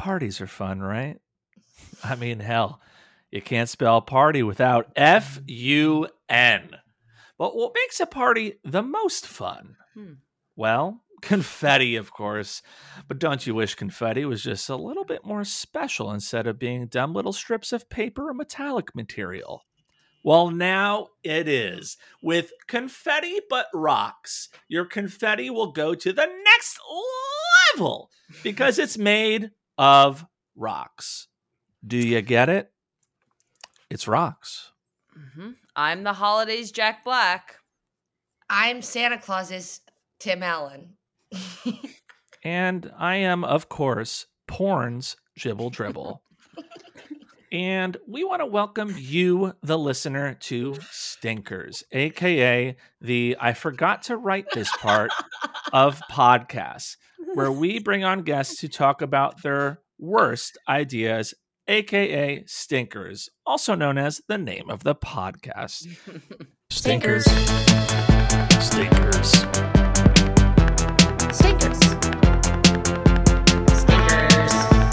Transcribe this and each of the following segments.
Parties are fun, right? I mean, hell, you can't spell party without F-U-N. But what makes a party the most fun? Well, confetti, of course. But don't you wish confetti was just a little bit more special instead of being dumb little strips of paper or metallic material? Well, now it is. With Confetti But Rocks, your confetti will go to the next level because it's made of rocks. Do you get it? It's rocks. I'm the Holidays Jack Black. I'm Santa Claus's Tim Allen. And I am, of course, Porn's Jibble Dribble. And we want to welcome you, the listener, to Stinkers, aka the I forgot to write this part of podcasts, where we bring on guests to talk about their worst ideas, aka stinkers, also known as the name of the podcast. Stinkers. Stinkers. Stinkers. Stinkers.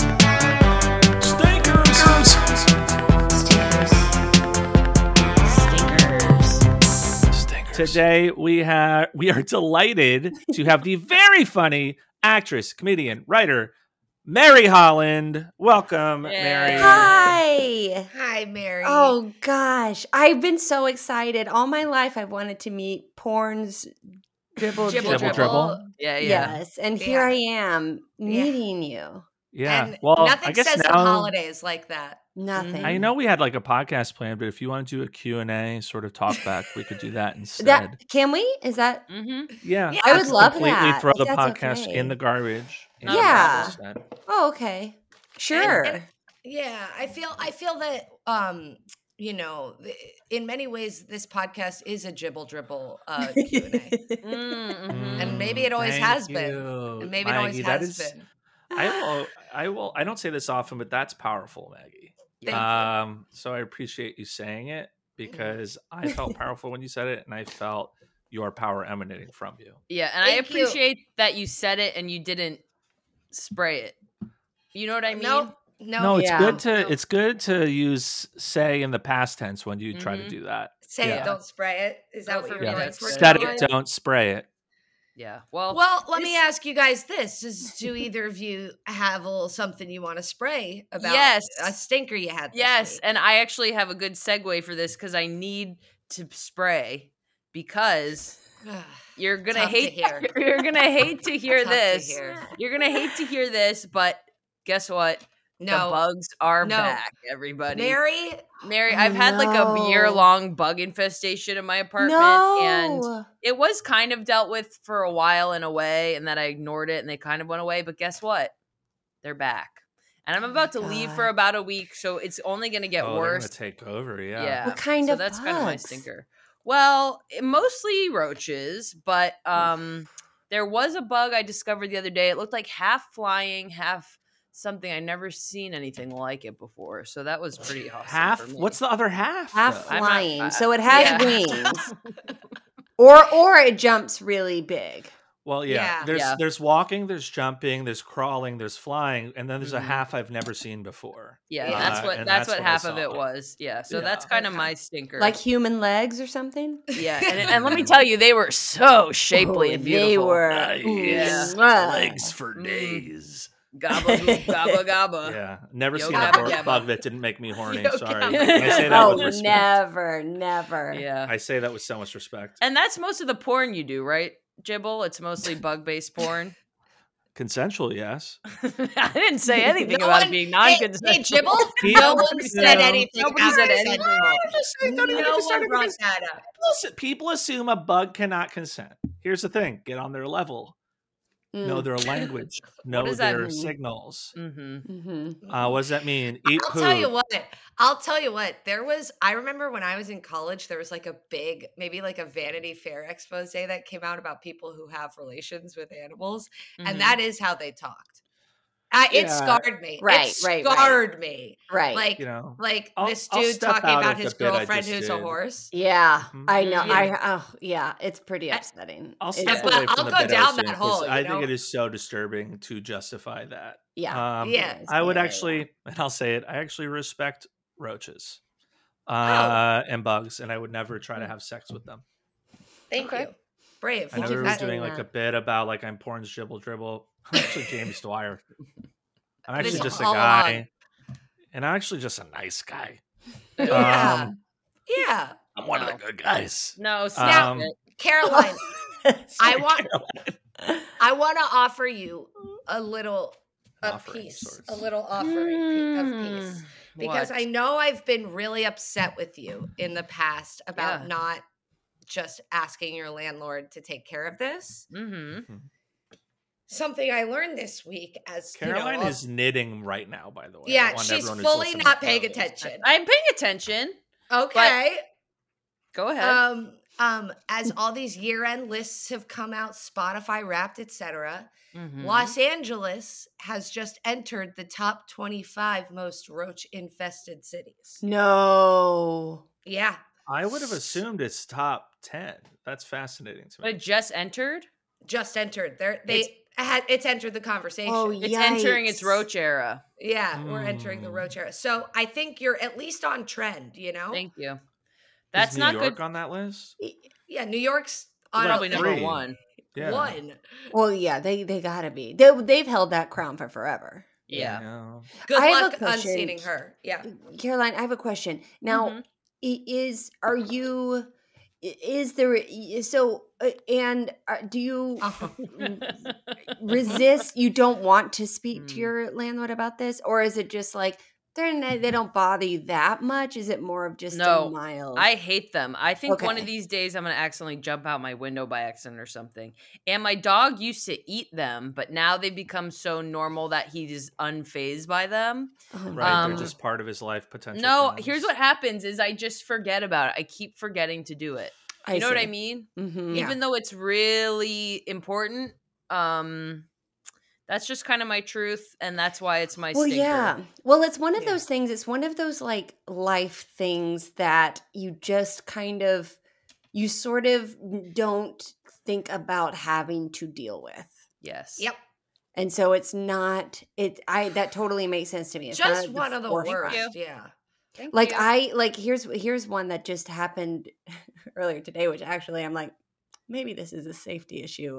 Today we are delighted to have the very funny actress, comedian, writer, Mary Holland. Welcome, Mary. Hi. Hi, Mary. Oh gosh, I've been so excited all my life. I've wanted to meet Porn's Dribble. Yeah. Yes, and here Yeah. I am meeting you. Yeah. And well, nothing I guess says the now holidays like that. Nothing. I know we had like a podcast plan, but if you want to do a Q&A sort of talk back, we could do that instead. Can we? Is that? Yeah. Yeah, I would Let's love completely that. throw if the that's podcast okay. in the garbage. Yeah. Instead. Oh, okay. Sure. And yeah, I feel that you know, in many ways this podcast is a Jibble Dribble Q&A. And maybe it always Thank has you, been. And maybe it always Maggie. That has is- been. I will. I don't say this often, but that's powerful, Maggie. Thank you. So I appreciate you saying it because I felt powerful when you said it, and I felt your power emanating from you. Yeah, and I Thank you. appreciate that you said it and you didn't spray it. You know what I mean? No, it's Yeah. It's good to use say in the past tense when you try to do that. Say Yeah. it, don't spray it. Is that Go what for you're it. going That's for? right. Study Caroline? it, don't spray it. Yeah. Well, Let me ask you guys this. Do either of you have a little something you want to spray about Yes. a stinker you had this yes, week? and I actually have a good segue for this because I need to spray because you're gonna Tough to hate. hear. You're gonna hate to hear Tough to this. hear. You're gonna hate to hear this, but guess what? The No. bugs are No. back, everybody. Mary, Mary, Oh, I've had like a no. year-long bug infestation in my apartment, and No. it was kind of dealt with for a while in a way, and then I ignored it, and they kind of went away. But guess what? They're back, and I'm about to leave for God. about a week, so it's only going to get They're worse. gonna take over. Yeah. Yeah. What kind so of that's kind of my bugs? stinker. Well, mostly roaches, but there was a bug I discovered the other day. It looked like half flying, half something. I never seen anything like it before, so that was pretty awesome. Half. for me. What's the other half? Half though? I'm not- flying, so it has yeah. wings, or it jumps really big. Well, yeah. Yeah. There's walking, there's jumping, there's crawling, there's flying, and then there's a Mhm. half I've never seen before. Yeah, Yeah. that's what I half of saw. it was. Yeah, so Yeah. that's kind of Okay. my stinker. Like human legs or something. yeah, and let me tell you, they were so shapely and beautiful. They were. Yeah. Legs for Mm. days. Gabba gabba gabba. Yeah, never Yo seen gabba a gabba. bug that didn't make me horny. Yo Sorry, gabba I say that Oh, with respect. never. Yeah. I say that with so much respect. And that's most of the porn you do, right, Jibble? It's mostly bug-based porn. Consensual, yes. I didn't say anything No about one- it being Hey, non-consensual. Jibble, Yeah, no one you said know, anything. nobody said after anything. No one brought that up. People assume a bug cannot consent. Here's the thing: get on their level, know Mm. their language, know does that their mean? signals. Mm-hmm. Mhm. What does that mean? Eat I'll poo. tell you what. I remember when I was in college, there was like a big, maybe like a Vanity Fair expose that came out about people who have relations with animals. Mm-hmm. And that is how they talked. It scarred me. Right, it right. scarred me. Right. Like, You know, this I'll dude step talking out about of the his bit I girlfriend just who's a did. horse. Yeah, I know. Yeah. It's pretty upsetting. I'll It step is. But away from I'll the go bit I down was that doing 'cause hole, you I know? think it is so disturbing to justify that. Yeah. Yeah. It is. I would Yeah. actually, and I'll say it, I actually respect roaches Oh. and bugs, and I would never try to have sex with them. Thank you. Brave. I know you we for were saying doing like a that. bit about like I'm porn's dribble. I'm actually James Dwyer. I'm This actually just a all guy, and I'm actually just a nice guy. Yeah. Yeah. I'm one of the good guys. No, stop Um, it. Caroline, Sorry, I want to offer you a little An offering of piece, sorts. a little offering of peace. Because What? I know I've been really upset with you in the past about Yeah. not just asking your landlord to take care of this. Mm-hmm. Something I learned this week as Caroline you know, is knitting right now, by the way. I yeah, want she's everyone who's fully listening not to paying know this. attention. I'm paying attention. Okay. Go ahead. As all these year-end lists have come out, Spotify Wrapped, etc., Mhm. Los Angeles has just entered the top 25 most roach-infested cities. No. Yeah. I would have assumed it's top 10. That's fascinating to me. It just entered. Just entered. It's entered the conversation. Oh, It's entering its Yikes. roach era. Yeah, we're entering the roach era. So I think you're at least on trend, you know? Thank you. Is That's New not York good. on that list? Yeah, New York's on Probably Like number three. one. Yeah. one. Well, yeah, they gotta be. They've held that crown for forever. Yeah. Good I have luck a question. unseating her. Yeah. Caroline, I have a question. Now, Mhm. do you Uh-huh. resist? You don't want to speak to Mm. your landlord about this, or is it just like they don't bother you that much? Is it more of just No, a mild? I hate them. I think one Okay. of these days I'm going to accidentally jump out my window by accident or something. And my dog used to eat them, but now they become so normal that he is unfazed by them. Oh, my Right. They're God. just part of his life potential. No, friends. here's what happens is I just forget about it. I keep forgetting to do it. You know what I mean? Mm-hmm. Yeah. Even though it's really important, that's just kind of my truth, and that's why it's my Well, stinker. yeah. Well, it's one of Yeah. those things. It's one of those like life things that you just you sort of don't think about having to deal with. Yes. Yep. And so it's not that totally makes sense to me. It's Just not one of the forefront. worst. Yeah. Thank Like you. here's one that just happened earlier today, which actually I'm like, maybe this is a safety issue.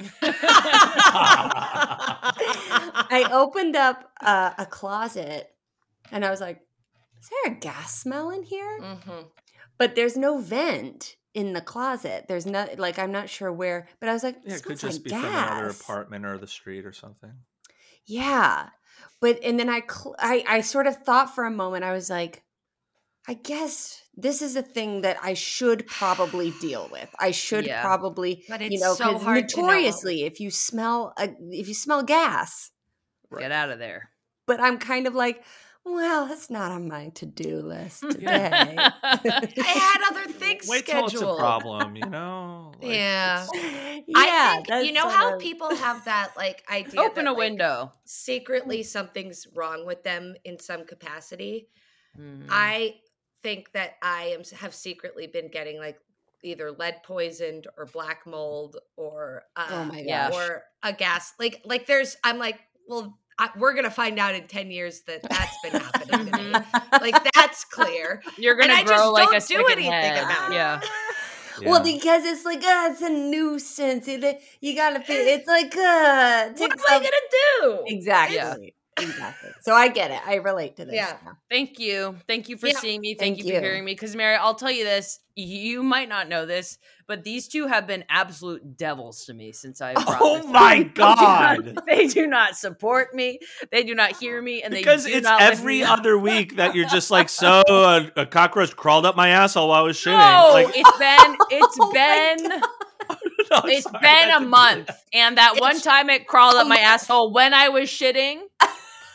I opened up a closet and I was like, is there a gas smell in here? Mm-hmm. But there's no vent in the closet. There's not like I'm not sure where, but I was like, Yeah, it could smells just like be from another gas. apartment or the street or something. Yeah. And then I sort of thought for a moment, I was like, I guess this is a thing that I should probably deal with. I should Yeah. probably, But you it's know, so 'cause hard to know. notoriously, if you smell gas, Get out of there. but I'm kind of like, well, that's not on my to-do list today. I had other things Wait till scheduled. it's a problem, you know? Like, Yeah. it's- I think that's you know sort how of- people have that like idea Open that, a like, window. secretly something's wrong with them in some capacity. Mhm. I think that I have secretly been getting like either lead poisoned or black mold or Oh my Yeah. gosh. or a gas like there's I'm like, well, we're gonna find out in 10 years that that's been happening to me. Like that's clear. You're And gonna I grow just like don't a do second anything head. about it. Yeah. Well, Yeah. because it's like, it's a nuisance. You gotta feel. It's like, What am I gonna do? Exactly. Exactly. So I get it. I relate to this. Yeah. now. Thank you. Thank you for Yeah. seeing me. Thank Thank you you. for hearing me. Because, Mary, I'll tell you this. You might not know this, but these two have been absolute devils to me since I brought Oh this up. my God. They do not support me. They do not hear me. And Because they do it's not lift every me up. other week that you're just like, so a cockroach crawled up my asshole while I was shitting. No, Like, it's been Oh my no, it's sorry, been that a didn't- month. And that one time it crawled up my asshole when I was shitting.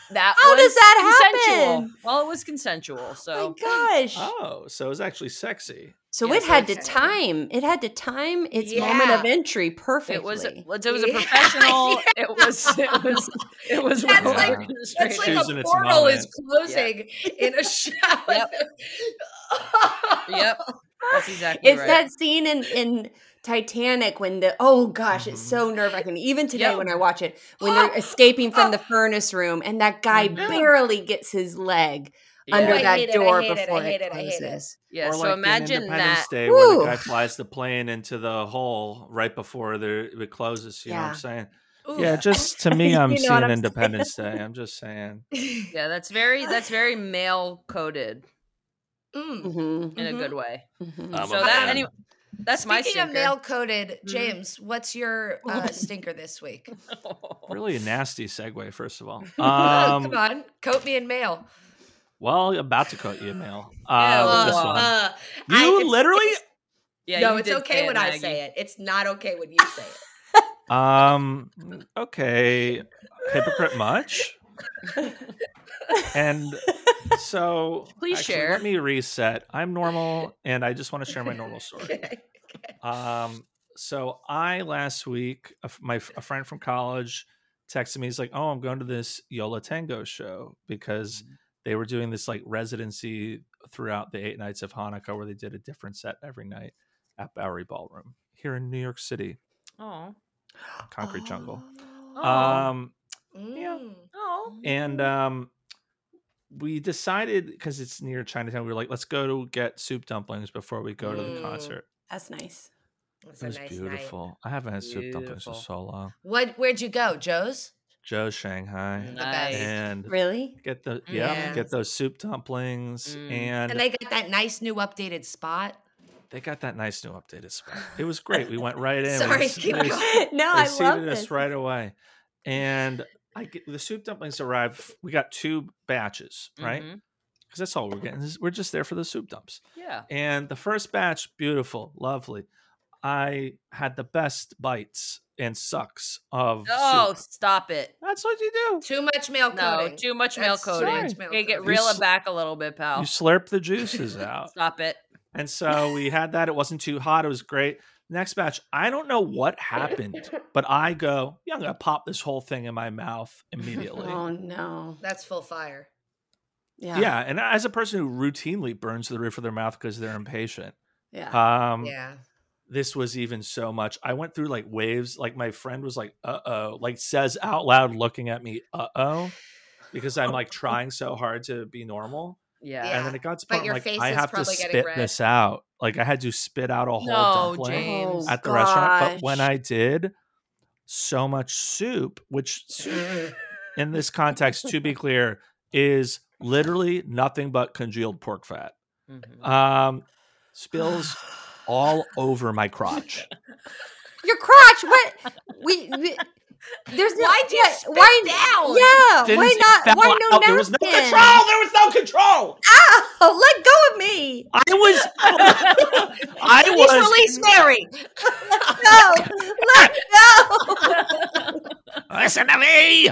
How does that consensual. happen? Well, it was consensual. So Oh my gosh. Oh, so it was actually sexy. So Yes, it had to okay. time. It had to time its moment of Yeah. entry perfectly. it was a Yeah. professional. It was That's well like- orchestrated. That's like Choosing a its portal is moment. closing in a shower. Yep. Yep. That's exactly It's right. that scene in Titanic when oh gosh, it's so nerve-wracking. Even today Yep. when I watch it, when they're escaping from the furnace room and that guy Mhm. barely gets his leg Yeah. under I that hate it, I door hate it, I before hate it it, I hate it. closes. Yeah. Or So like in imagine Independence that. Day where the Whew. guy flies the plane into the hole right before it closes. You know what I'm Yeah. saying? Oof. Yeah, just to me, I'm You know what seeing I'm Independence Day. I'm just saying. Yeah, that's very male coded Mm. Mhm, in a Mhm. good way. mhm. I'm So a that man. anyway, that's my Speaking of stinker. male coded, Mhm. James, what's your stinker this week? Really a nasty segue, first of all. Come on, coat me in mail. Well, about to quote you, Mail. Yeah, With well, this one. I- You it's- literally. it's- Yeah, no, you it's did okay say when it, I Maggie. say it. It's not okay when you say it. Okay. Hypocrite much? And so Please actually, share. let me reset. I'm normal and I just want to share my normal story. Okay. So I last week, a friend from college texted me. He's like, "Oh, I'm going to this Yola Tango show because they were doing this like residency throughout the 8 nights of Hanukkah where they did a different set every night at Bowery Ballroom here in New York City, Oh. Concrete Jungle." Oh. Yeah. Oh. And we decided because it's near Chinatown, we were like, let's go to get soup dumplings before we go to the concert. That's nice. That's It a was nice beautiful. night. I haven't had soup dumplings in Beautiful. so long. Where'd you go, Joe's? Joe's Shanghai. Nice. And Really? get the Yeah. get those soup dumplings. Mm. And And they got that nice new updated spot. they got that nice new updated spot. It was great. We went right in. Sorry, We- keep they- going. No, They I love seated this. us right away. And the soup dumplings arrived. We got 2 batches, right? Mhm. Because that's all we're getting. We're just there for the soup dumps. Yeah. And the first batch, beautiful, lovely. I had the best bites and sucks of Oh, soup. stop it. That's what you do. Too much male No, coating. too much male That's too coating. much male Okay, get coating. reel You it back a little bit, pal. You slurp the juices out. Stop it. And so we had that. It wasn't too hot. It was great. Next batch, I don't know what happened, but I go, yeah, I'm going to pop this whole thing in my mouth immediately. Oh no. That's full fire. Yeah. And as a person who routinely burns the roof of their mouth because they're impatient, Yeah. Yeah. this was even so much. I went through like waves. Like my friend was like, uh-oh, like says out loud looking at me, uh-oh, because I'm like trying so hard to be normal. Yeah. Yeah. And then it got to the But point your like face I is have to probably getting spit red. this out. Like I had to spit out a whole No, dumpling James. at the restaurant. But gosh. when I did, so much soup, which in this context, to be clear, is literally nothing but congealed pork fat. Mhm. Spills all over my crotch. Your crotch. What? We there's no. Why'd you yeah, spit why down? Yeah. Didn't Why it not? fell Why no out. There was no napkin? control. There was no control. Ow! Let go of me. I was. Please release Mary. Let go. Listen to me.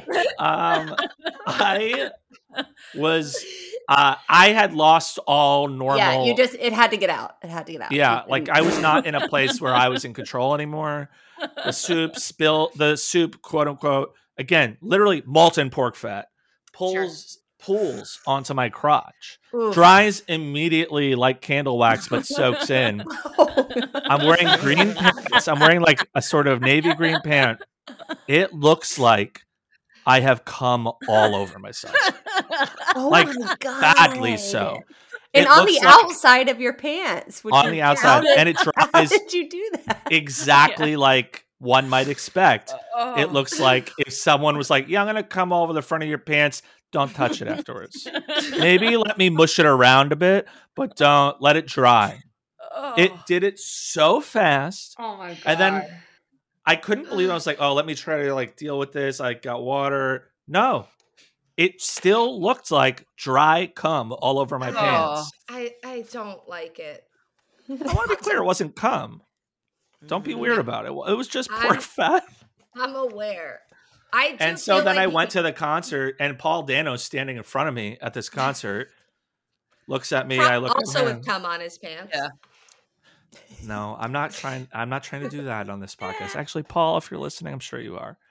I was. I had lost all normal. Yeah, it had to get out. It had to get out. Yeah, like I was not in a place where I was in control anymore. The soup, quote unquote, again, literally molten pork fat, pulls onto my crotch, Oof. dries immediately like candle wax, but soaks in. I'm wearing green pants. I'm wearing like a sort of navy green pant. It looks like I have come all over myself. Oh like, my God. Badly so. And It on the looks like- outside of your pants. which on is- the how outside, did- and it How dries did you do that? exactly like one might expect. Oh. It looks like if someone was like, yeah, I'm going to come over the front of your pants, don't touch it afterwards. Maybe let me mush it around a bit, but don't let it dry. Oh. It did it so fast. Oh my God. And then I couldn't believe it. I was like, oh, let me try to like deal with this. I got water. No, it still looked like dry cum all over my Oh. pants. I don't like it. I want to be clear, it wasn't cum. Don't be weird about it. It was just pork I'm- fat. I'm aware. And so then I went to the concert, and Paul Dano's standing in front of me at this concert, looks at me. I look at him. Also with cum on his pants. Yeah. No, I'm not trying to do that on this podcast. Actually, Paul, if you're listening, I'm sure you are.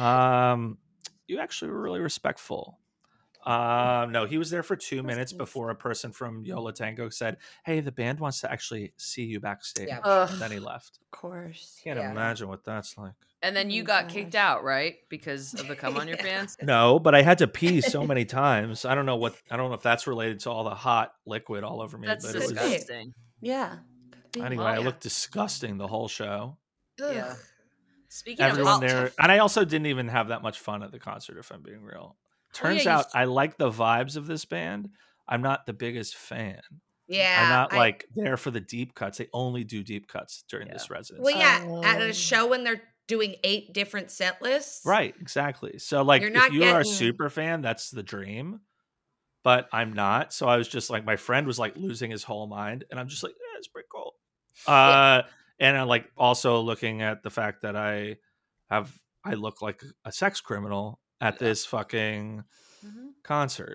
You actually were really respectful. No, he was there for 2 minutes before a person from Yo La Tengo said, "Hey, the band wants to actually see you backstage." Yeah. And then he left. Of course. Can't imagine what that's like. And then you got kicked out, right? Because of the cum on your pants? No, but I had to pee so many times. I don't know if that's related to all the hot liquid all over me. That's but it was, disgusting. Yeah. anyway, I looked disgusting the whole show. Yeah. Speaking Everyone of there, and I also didn't even have that much fun at the concert, if I'm being real. Turns out I like the vibes of this band. I'm not the biggest fan. Yeah. I'm not like there for the deep cuts. They only do deep cuts during this residency. Well, yeah, at a show when they're doing 8 different set lists. Right, exactly. So like if you are a super fan, that's the dream. But I'm not. So I was just like, my friend was like losing his whole mind. And I'm just like, it's pretty cool. And I'm like also looking at the fact that I look like a sex criminal at this fucking concert.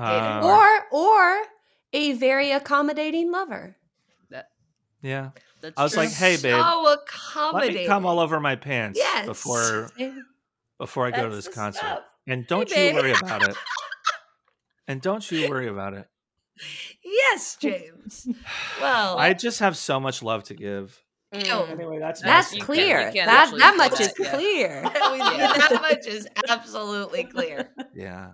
Or a very accommodating lover. Yeah. That's I was true. like, hey, babe, So accommodating. let me come all over my pants Yes. before I go to this the concert. stuff. And don't Hey, you babe. worry about it. And don't you worry about it. Yes, James. Well, I just have so much love to give. Anyway, That's nice. clear. You can't That actually much do is that, yeah. clear. that much is absolutely clear. Yeah.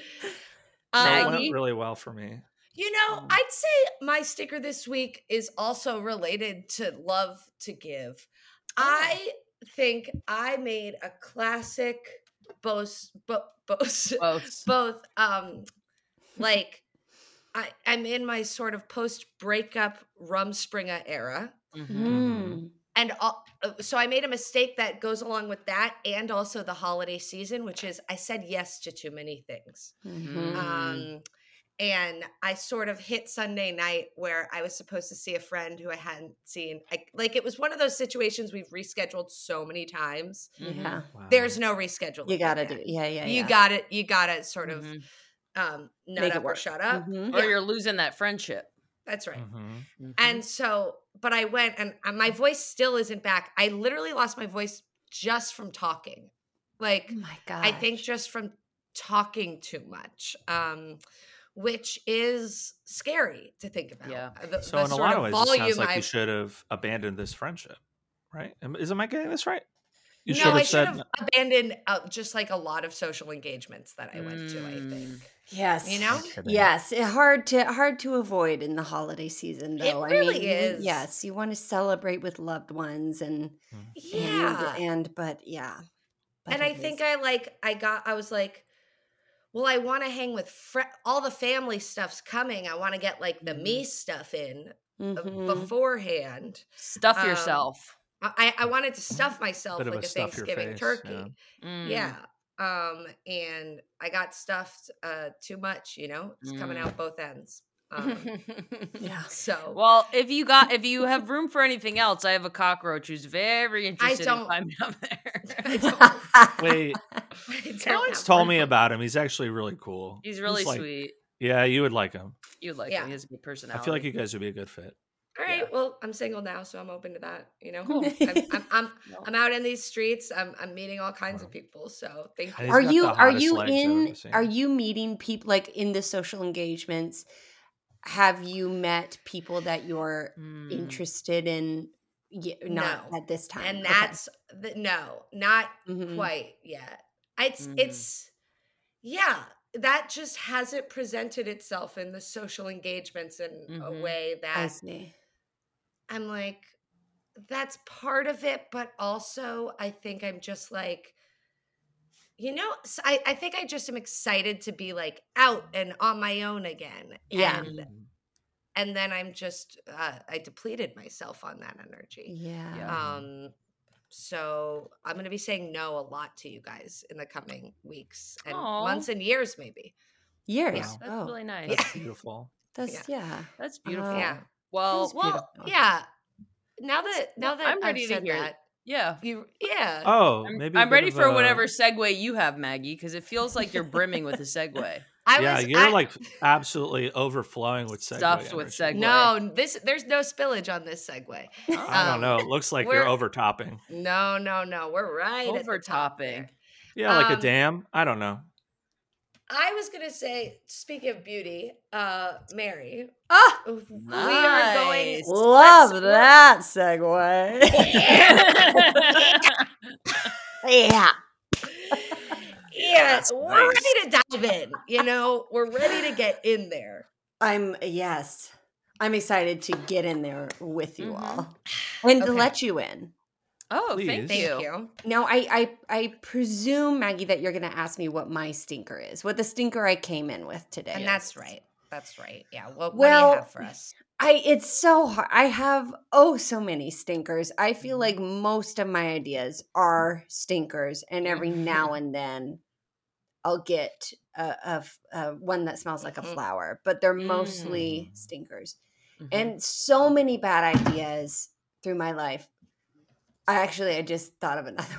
So it Um, went really well for me. You know, I'd say my sticker this week is also related to love to give. I think I made a classic both like I'm in my sort of post breakup Rumspringa era. And so I made a mistake that goes along with that and also the holiday season, which is I said yes to too many things. And I sort of hit Sunday night where I was supposed to see a friend who I hadn't seen. It was one of those situations we've rescheduled so many times. Yeah. Wow. There's no rescheduling. You gotta that. do. Yeah. You gotta sort of nut Make it up or work. shut up. Or you're losing that friendship. That's right. Mm-hmm. And so, but I went and my voice still isn't back. I literally lost my voice just from talking. Like, Oh my God. I think just from talking too much, which is scary to think about. Yeah. So in a lot of ways, it sounds like you should have abandoned this friendship, right? Am I getting this right? You I should have abandoned just like a lot of social engagements that I went to, I think. Yes. You know? Yes. Hard to avoid in the holiday season, though. It really is. Yes. You want to celebrate with loved ones and but yeah. But and I think I was like, well, I want to hang with all the family stuff's coming. I want to get like the me stuff in beforehand. Stuff yourself. I wanted to stuff myself Bit of like a stuff your Thanksgiving face, turkey. Mm. And I got stuffed too much, it's coming out both ends. Yeah. So well, if you have room for anything else, I have a cockroach who's very interested in climbing up there. Wait, Colin's told me about him. He's actually really cool. He's really sweet. Yeah, you would like him. You'd like him. He has a good personality. I feel like you guys would be a good fit. All right. Well, I'm single now, so I'm open to that. Cool. I'm out in these streets. I'm meeting all kinds of people. So thank you. Are you meeting people like in the social engagements? Have you met people that you're interested in? Not at this time. And that's not quite yet. It's that just hasn't presented itself in the social engagements in a way that I see. I'm like, that's part of it, but also I think I'm just like, I think I just am excited to be like out and on my own again. Yeah. And then I'm just, I depleted myself on that energy. Yeah. So I'm going to be saying no a lot to you guys in the coming weeks and months and years, maybe. Years. Wow. That's really nice. That's beautiful. That's beautiful. Yeah. Well, yeah. Now that I'm ready I've to said hear that, Yeah. Yeah. Oh, maybe I'm ready for whatever segue you have, Maggie, because it feels like you're brimming with a segue. You're like absolutely overflowing with segue Stuffed with energy. segue. No, there's no spillage on this segue. I don't know. It looks like you're overtopping. No. We're right overtopping. Yeah, like a dam. I don't know. I was gonna say, speaking of beauty, Mary. Nice. We are going. Love that segue. Yeah. Yeah, we're ready to dive in. We're ready to get in there. I'm excited to get in there with you all and to let you in. Oh, Please. thank you. Now, I presume, Maggie, that you're going to ask me what my stinker is, what the stinker I came in with today. And is. that's right. That's right. Yeah. What do you have for us? It's so hard. I have so many stinkers. I feel like most of my ideas are stinkers, and every now and then I'll get a one that smells like a flower, but they're mostly stinkers. And so many bad ideas through my life. I just thought of another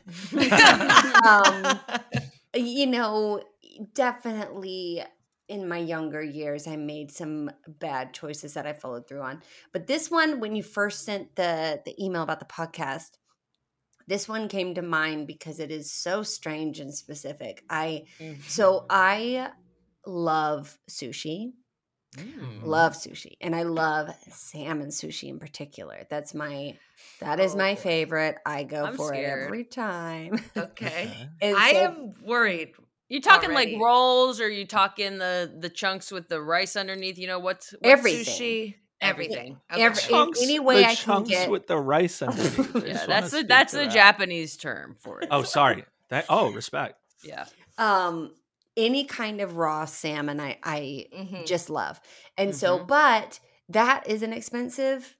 one. Definitely in my younger years, I made some bad choices that I followed through on. But this one, when you first sent the email about the podcast, this one came to mind because it is so strange and specific. So I love sushi. Love sushi, and I love salmon sushi in particular. That is my favorite. I go for it every time. Okay. And I am worried. You talking like rolls, or you talking the chunks with the rice underneath? What's everything. Sushi? Everything. Any way I can get with the rice underneath. Yeah, that's the Japanese term for it. Oh, sorry. Respect. Yeah. Any kind of raw salmon I just love. And so, but that is an expensive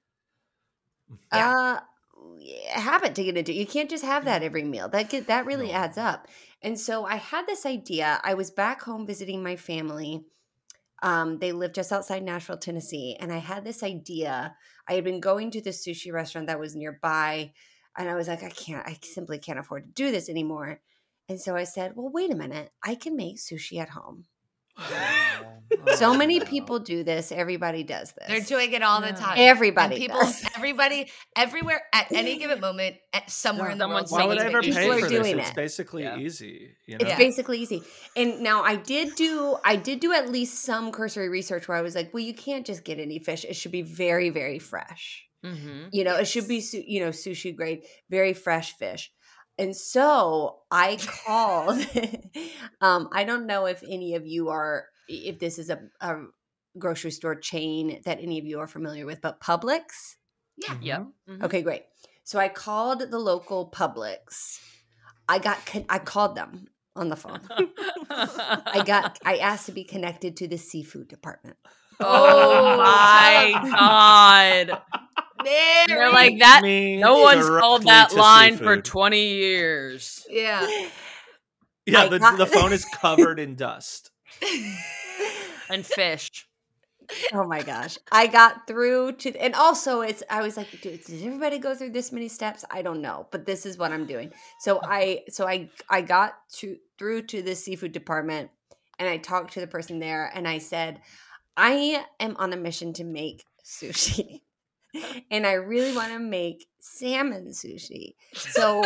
habit to get into. You can't just have that every meal. That really adds up. And so I had this idea. I was back home visiting my family. They live just outside Nashville, Tennessee. And I had this idea. I had been going to this sushi restaurant that was nearby. And I was like, I simply can't afford to do this anymore. And so I said, well, wait a minute. I can make sushi at home. So many people do this. Everybody does this. They're doing it all the time. Everybody everywhere at any given moment, somewhere in the world. Why would I ever pay for this? Doing It's it. basically easy. It's basically easy. And now I did do at least some cursory research where I was like, well, you can't just get any fish. It should be very, very fresh. It should be, sushi grade, very fresh fish. And so I called, I don't know if any of you if this is a grocery store chain that any of you are familiar with, but Publix. Yeah. Yep. Mm-hmm. Okay, great. So I called the local Publix. I called them on the phone. I asked to be connected to the seafood department. Oh my God. They're like that. No one's called that line for 20 years. Yeah. Yeah, the phone is covered in dust. And fish. Oh my gosh. I got through to, and also I was like, dude, did everybody go through this many steps? I don't know, but this is what I'm doing. So I got through to the seafood department, and I talked to the person there, and I said, I am on a mission to make sushi. And I really want to make salmon sushi. So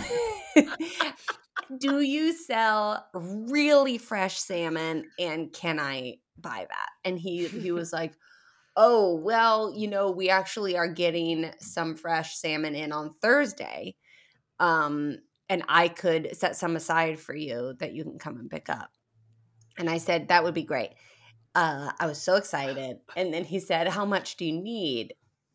do you sell really fresh salmon, and can I buy that? And he was like, oh, well, we actually are getting some fresh salmon in on Thursday. And I could set some aside for you that you can come and pick up. And I said, that would be great. I was so excited. And then he said, how much do you need?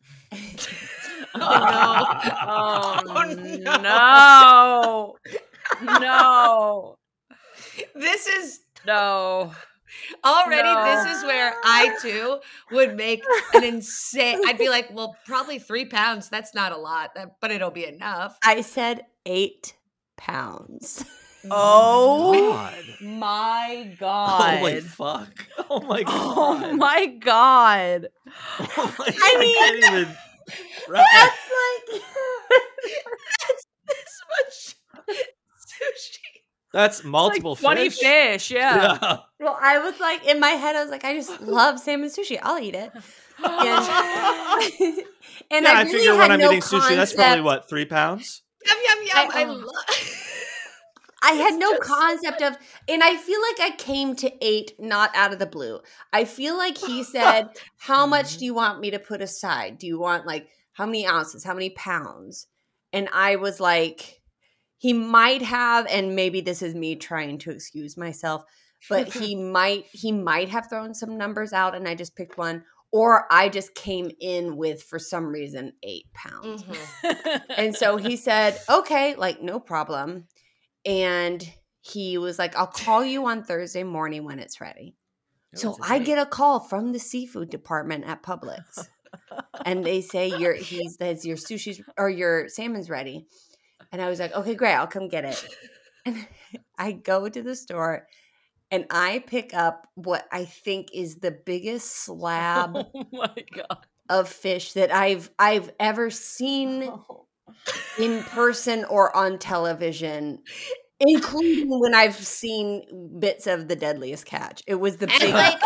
No. This is already. This is where I too would make an insane. I'd be like, well, probably 3 pounds. That's not a lot, but it'll be enough. I said 8 pounds. Oh my God. Holy fuck. Oh my God. Oh my God. Oh my God. I can't even. Right. That's like That's this much sushi. That's multiple Like 20 fish. Yeah. Well, I was like, in my head, I was like, I just love salmon sushi. I'll eat it. And Yeah, I really figure had when I'm no eating sushi, that's probably concept- what, 3 pounds? Yum, yum, yum. I love I had It's no just so concept of, and I feel like I came to 8 not out of the blue. I feel like he said, how much do you want me to put aside? Do you want like, how many ounces, how many pounds? And I was like, he might have, and maybe this is me trying to excuse myself, but he might have thrown some numbers out and I just picked one. Or I just came in with, for some reason, 8 pounds. And so he said, okay, like, no problem. And he was like, I'll call you on Thursday morning when it's ready. So I get a call from the seafood department at Publix. And they say your sushi's or your salmon's ready. And I was like, okay, great, I'll come get it. And I go to the store and I pick up what I think is the biggest slab Oh my God. of fish that I've ever seen in person or on television, including when I've seen bits of The Deadliest Catch. It was the And biggest. like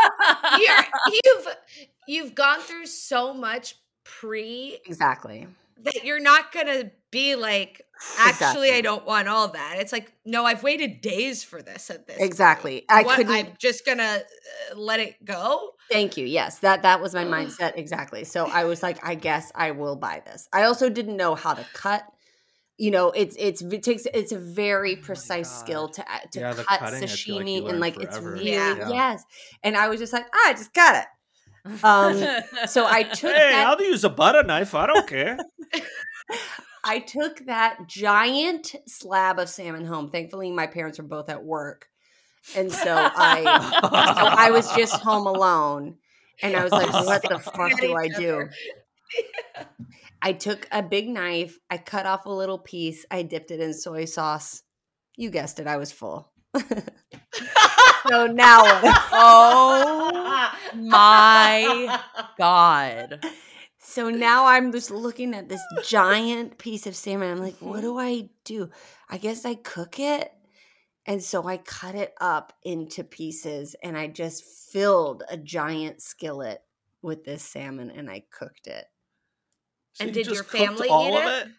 you've gone through so much Exactly. that you're not gonna be like, actually, Exactly. I don't want all that. It's like, no, I've waited days for this at this point. Exactly. I'm just gonna let it go. Thank you. Yes, that was my mindset exactly. So I was like, I guess I will buy this. I also didn't know how to cut. You know, it's a very precise skill to Yeah, the cut cutting, I feel like sashimi you and learn like it's forever. really Yeah. yes. And I was just like, I just got it. So I took Hey, that. I'll use a butter knife. I don't care. I took that giant slab of salmon home. Thankfully, my parents were both at work. And so I was just home alone. And I was like, what the fuck do I do? I took a big knife. I cut off a little piece. I dipped it in soy sauce. You guessed it. I was full. So now what? Oh my God. So now I'm just looking at this giant piece of salmon. I'm like, what do I do? I guess I cook it. And so I cut it up into pieces and I just filled a giant skillet with this salmon and I cooked it. So And you did just your cooked family all eat of it?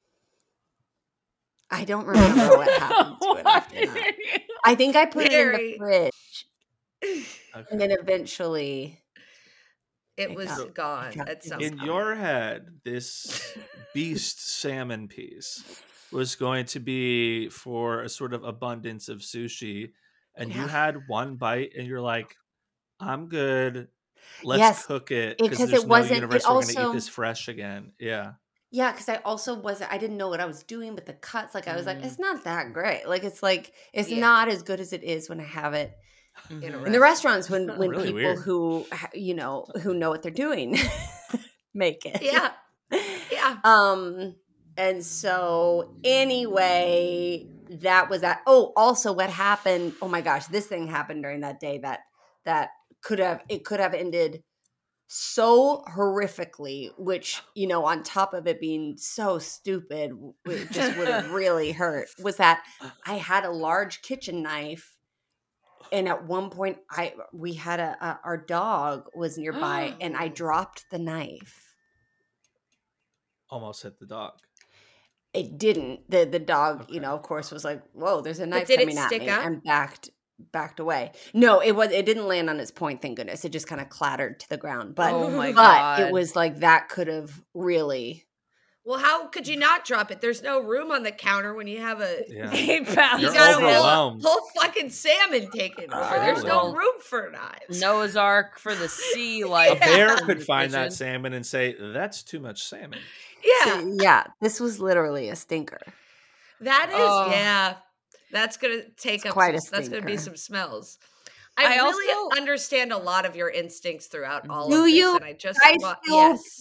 I don't remember what happened to it after that. I think I put it in the fridge. Okay. And then eventually It was got- gone it got- at some In point. your head, this beast salmon piece was going to be for a sort of abundance of sushi, and you Yeah. had one bite, and you're like, "I'm good. Let's Yes, cook it because because it there's no wasn't- it universe we're going to also- eat this fresh again." Yeah, Yeah, because I also I didn't know what I was doing with the cuts. Like I was like, it's not that great. Like it's Yeah. not as good as it is when I have it In a in the restaurants when Really people weird. who who know what they're doing make it. Yeah. Yeah. And so anyway, that was that. Oh, also what happened, oh my gosh, this thing happened during that day that could have ended so horrifically, which, on top of it being so stupid, it just would have really hurt, was that I had a large kitchen knife. And at one point we had our dog was nearby and I dropped the knife. almost hit the dog. It didn't. The dog, Okay. Of course was like, whoa, there's a knife did it coming at stick me, up? and backed away. No, it didn't land on its point, thank goodness. It just kind of clattered to the ground. But Oh my but God. it was like that could have really. Well, how could you not drop it? There's no room on the counter when you have a Yeah. 8 pounds. you You're got a overwhelmed. whole fucking salmon taken over. There's no Well, room for knives. Noah's Ark for the sea A life. bear in could the find that kitchen. salmon and say, "That's too much salmon." Yeah. So, yeah, this was literally a stinker. That is, Oh. yeah. That's gonna take It's up. quite a That's gonna be stinker. some smells. I I really also- understand a lot of your instincts throughout all Do of this, you? and I just I want, feel yes,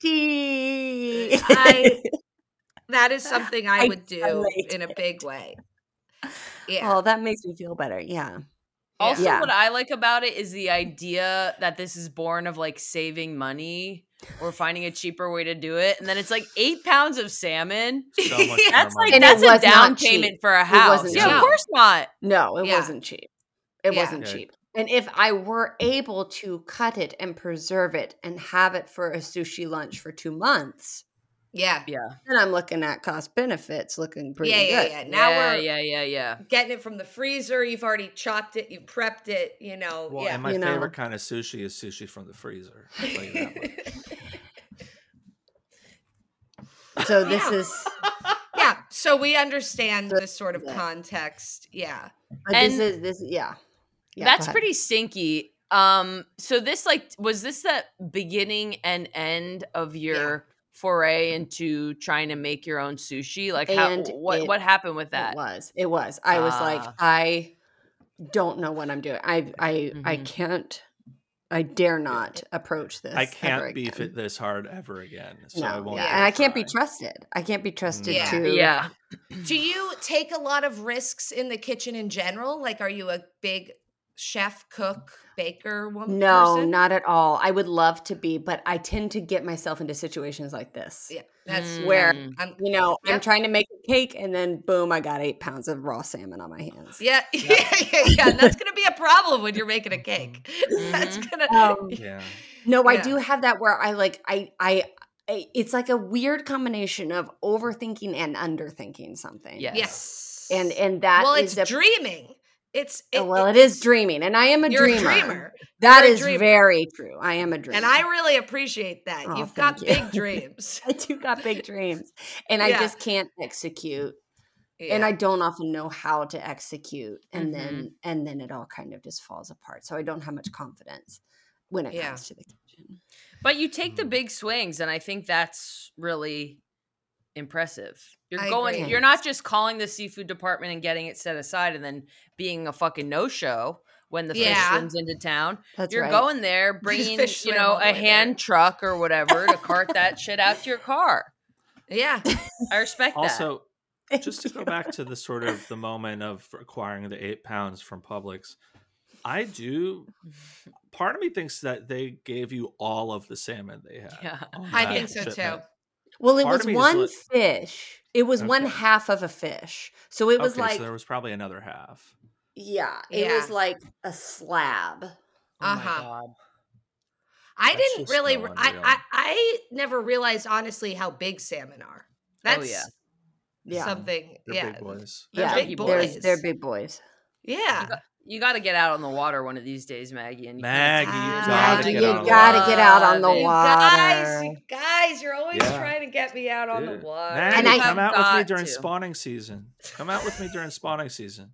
pretty. that is something I I would do relate in a big way. Yeah. Oh, that makes me feel better. Yeah. Also, Yeah. what I like about it is the idea that this is born of like saving money. or finding a cheaper way to do it. And then it's like 8 pounds of salmon. So much more That's money. like And that's it a was down not cheap. payment for a It house. wasn't Yeah, cheap. of course not. No, it Yeah. wasn't cheap. It Yeah. wasn't Okay. cheap. And if I were able to cut it and preserve it and have it for a sushi lunch for 2 months, Yeah. Yeah. then I'm looking at cost benefits looking pretty good. Yeah. Now we're yeah. getting it from the freezer. You've already chopped it. You've prepped it. Well, yeah. and my You know. favorite kind of sushi is sushi from the freezer. I'll tell you that much. So this Yeah. is Yeah. So we understand So- this sort of yeah. context. Yeah. And yeah. Yeah, go That's ahead. pretty stinky. So this was this the beginning and end of your foray into trying to make your own sushi? Like And what happened with that? It was. I was like, Ah. I don't know what I'm doing. I Mhm. can't. I dare not approach this. I ever can't beef again. it this hard ever again. So I No, won't. yeah, even and I can't be try. trusted. I can't be trusted Yeah. to. Yeah. Do you take a lot of risks in the kitchen in general? Like, are you a big chef, cook, baker woman? No, person? not at all. I would love to be, but I tend to get myself into situations like this. Yeah. That's Where Mm. I'm, I'm Yep. trying to make a cake, and then boom, I got 8 pounds of raw salmon on my hands. yeah. And that's going to be a problem when you're making a cake. That's going to. Yeah. No, I Yeah. do have that where I it's like a weird combination of overthinking and underthinking something. Yes. Yes. And that well, is it's dreaming. it is dreaming, and I am a You're dreamer. a dreamer. That You're a is dreamer. very true. I am a dreamer. And I really appreciate that. Oh, You've got thank you. big dreams. I do got big dreams, and I Yeah. just can't execute. Yeah. And I don't often know how to execute, and Mhm. then it all kind of just falls apart. So I don't have much confidence when it Yeah. comes to the kitchen. But you take the big swings, and I think that's really impressive. I agree. You're not just calling the seafood department and getting it set aside and then being a fucking no-show when the fish Yeah. swims into town. That's You're right. going there bringing, fish swam all the a way hand truck or whatever to cart that shit out to your car. Yeah. I respect that. Also, Thank just to go you. back to the sort of the moment of acquiring the 8 pounds from Publix, part of me thinks that they gave you all of the salmon they had. Yeah. on I that think so shipment. too. Well, it Part was of me is one like- fish. It was one Okay. half of a fish. So it was Okay, like, so there was probably another half. yeah, it was Yeah. like a slab. Oh my Uh-huh. God. I That's didn't just really. so I, unreal. I never realized honestly how big salmon are. That's yeah. Yeah. something. They're yeah. big boys. They're Yeah, big they're boys. big boys. Yeah. You got to get out on the water one of these days, Maggie. And you Maggie, can't- you Ah, gotta Maggie, get you on the gotta water. get out on the You water. You guys, you're always Yeah. trying to get me out on the Dude. water. Maggie, And I- come out with me got during to. spawning season. Come out with me during spawning season.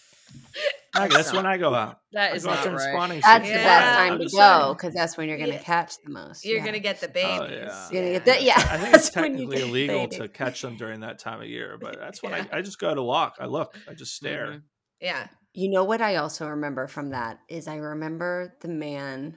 Maggie, that's when I go out. That I is go out not during right. spawning That's season. the Yeah. best time I'm to just go saying. because that's when you're going to Yeah. catch the most. You're yeah. gonna get the Oh, babies. yeah. You're gonna get that. Yeah, I think that's it's when you technically get the illegal baby. to catch them during that time of year, but that's when Yeah. I just go to walk. I look. I just stare. Mhm. Yeah. You know what I also remember from that is I remember the man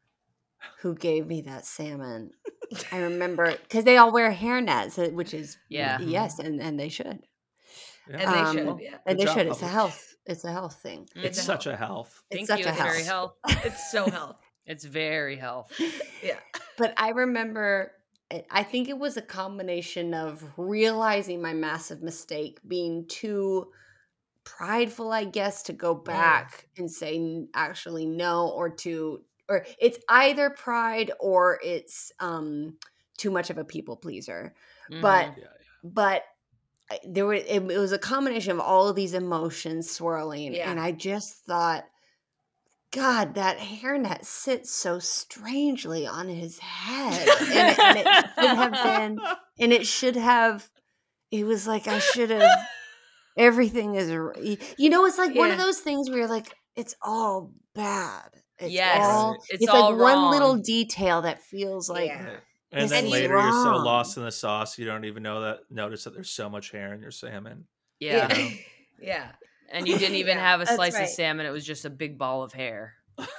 who gave me that salmon. I remember because they all wear hairnets, which is Yeah. yes, and they should. Yeah. And they Um, should. Yeah. And Good they job, should. It's a Publix. health. It's a health thing. It's a such a health. It's Thank such you. a It's very health. health. It's so healthy. It's very health. Yeah. But I remember, I think it was a combination of realizing my massive mistake, being too prideful, I guess, to go back and say actually no, or it's either pride or it's too much of a people pleaser. But Mhm. Yeah, but it was a combination of all of these emotions swirling, Yeah. and I just thought, God, that hairnet sits so strangely on his head, and it should have been, and it should have. It was like I should have. Everything is, it's like one of Yeah. those things where you're like, it's all bad. It's Yes, all, it's it's all like one little wrong. detail that feels like. Yeah. Right. And This then is later you're so wrong. lost in the sauce you don't even notice that there's so much hair in your salmon. Yeah. Yeah. Yeah. And you didn't even Yeah, have a that's slice right. of salmon. It was just a big ball of hair.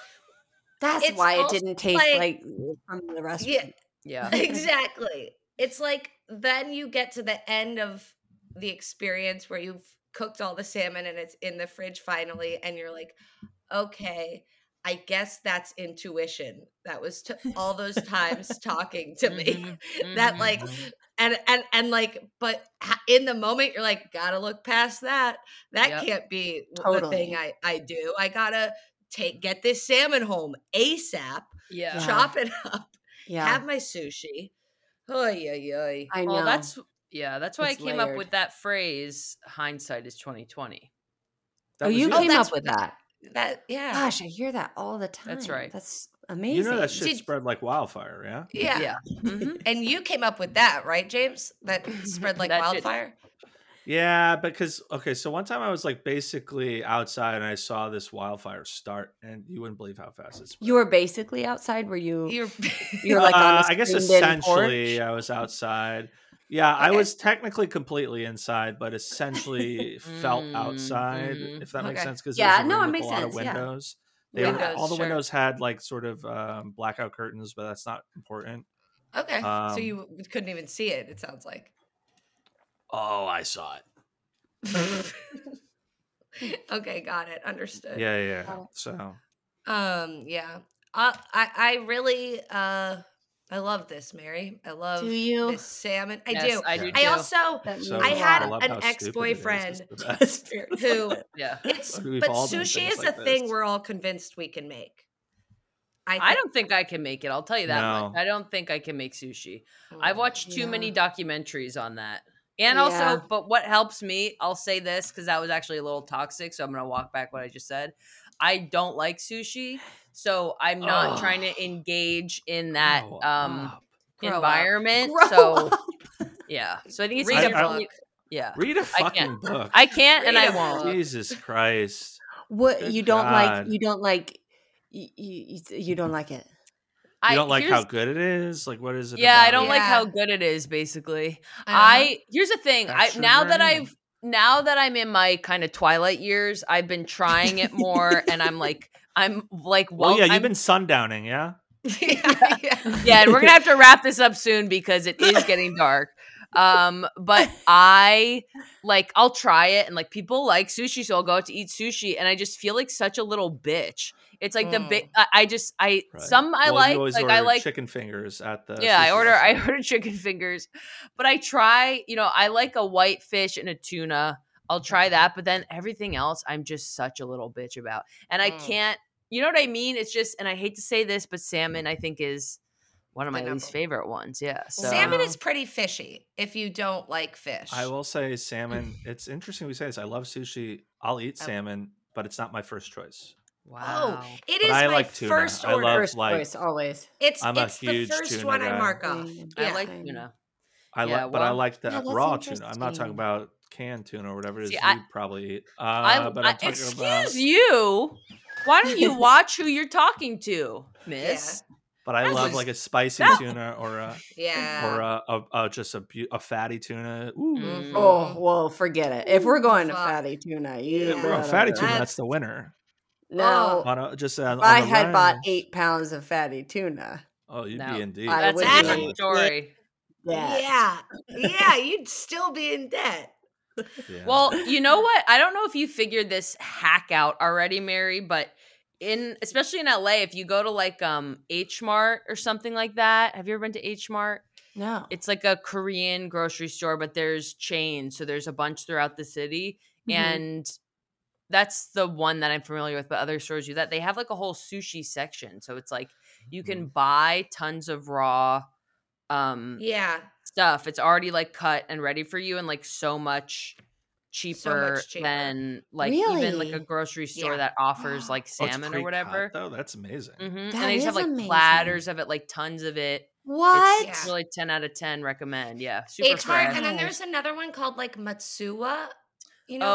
That's It's why it also didn't taste like- like from the restaurant. Yeah. Yeah. Exactly. It's like then you get to the end of the experience where you've cooked all the salmon and it's in the fridge finally, and you're like, okay, I guess that's intuition. That was all those times talking to me that like, and like, but in the moment you're like, gotta look past that. That can't be the thing I do. I gotta get this salmon home ASAP. Yeah. Chop it up. Yeah. Have my sushi. Oy. I know. Well, that's why I came up with that phrase, hindsight is 20/20. You came up with that. Yeah. Gosh, I hear that all the time. That's right. That's amazing. You know that shit spread like wildfire, yeah? Yeah. And you came up with that, right, James? That spread like wildfire? Yeah, because so one time I was like basically outside and I saw this wildfire start, and you wouldn't believe how fast it spread. You were basically outside? Were you? You're like on a I guess essentially I was outside. Yeah, okay. I was technically completely inside, but essentially felt outside, if that makes sense. Because it makes sense. A lot of windows. Yeah. All the windows had like sort of blackout curtains, but that's not important. Okay, so you couldn't even see it. It sounds like. Oh, I saw it. Okay, got it. Understood. Yeah. So. Yeah. I really I love this, Mary. I love this salmon. I do. I do too. I also I had an ex-boyfriend who but sushi is a thing we're all convinced we can make. I don't think I can make it. I'll tell you that much. I don't think I can make sushi. I've watched too many documentaries on that. And also, but what helps me, I'll say this because that was actually a little toxic, so I'm going to walk back what I just said. I don't like sushi, so I'm not trying to engage in that environment. So I think it's read a book. Yeah, read a fucking book. I can't, and I won't. Jesus Christ! What Good you don't God. Like? You don't like? You don't like it? You don't like how good it is? Like, what is it? Yeah, I don't like how good it is. Basically, here's the thing. Now that I'm in my kind of twilight years, I've been trying it more, and I'm like, well, you've been sundowning, yeah. Yeah, and we're gonna have to wrap this up soon because it is getting dark. But I'll try it, and like people like sushi, so I'll go out to eat sushi, and I just feel like such a little bitch. It's like the big. I like chicken fingers at the. Yeah, I order chicken fingers, but I try. I like a white fish and a tuna. I'll try that, but then everything else, I'm just such a little bitch about, and I can't. You know what I mean? It's just, and I hate to say this, but salmon I think is one of my least favorite ones. Yeah, so. Salmon is pretty fishy if you don't like fish. I will say salmon. It's interesting we say this. I love sushi. I'll eat salmon, but it's not my first choice. Wow. Oh, it is my like first order. First choice, always. It's the first one I mark off. I like tuna. I like that raw tuna. I'm not talking about canned tuna or whatever it is you'd probably eat. But I'm talking excuse you. Why don't you watch who you're talking to, miss? Yeah. But I love like a spicy tuna or just a fatty tuna. Ooh. Mm-hmm. Oh, well, forget it. If we're going to fatty tuna, fatty tuna, that's the winner. No, I had bought 8 pounds of fatty tuna. Oh, you'd be in debt. That's a different story. Yeah, you'd still be in debt. Yeah. Well, you know what? I don't know if you figured this hack out already, Mary, but especially in LA, if you go to like H Mart or something like that, have you ever been to H Mart? No. It's like a Korean grocery store, but there's chains, so there's a bunch throughout the city, and that's the one that I'm familiar with, but other stores do that. They have like a whole sushi section. So it's like you can buy tons of raw stuff. It's already like cut and ready for you and like so much cheaper than like even like a grocery store that offers like salmon or whatever. Oh, that's amazing. And they just have like platters of it, like tons of it. What? It's really 10 out of 10 recommend. Yeah. Super fresh. And then there's another one called like Matsuwa. You one? know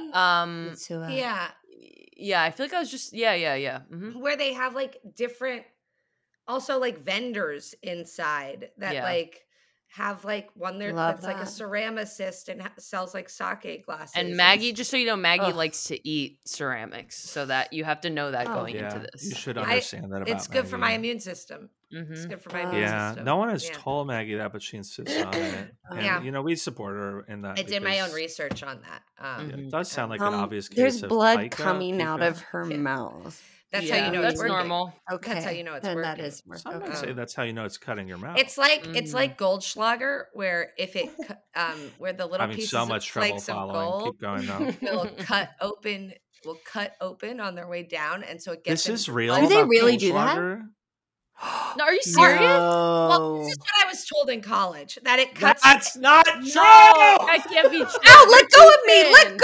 yeah, I feel like I was just where they have like different also like vendors inside that like have like one there that's like a ceramicist and sells like sake glasses. And Maggie, just so you know, Maggie likes to eat ceramics, so that you have to know that going into this. You should understand that about it's good for my immune system. It's Mhm. good for my immune Yeah, system. no one has Yeah. told Maggie that, but she insists on it. And, Yeah. we support her in that. I did my own because, research on that. Yeah, it Mhm. does sound like an obvious case There's of blood pica. coming out of pica. her Yeah. mouth. That's how you know that's it's working. normal. Okay. That's how you know it's then working. that is working. Some might Okay. say that's how you know it's cutting your mouth. It's like Mhm. Goldschlager, where if it where the little Having pieces so of much trouble flakes of following. gold Keep going though. will cut open on their way down, and so it gets This is into real. blood. Do they about really do that? Goldschlager? No, are you serious? Well, this No. is what I was told in college, that it cuts. That's not true. That can't be true. Ow, let go of me! Let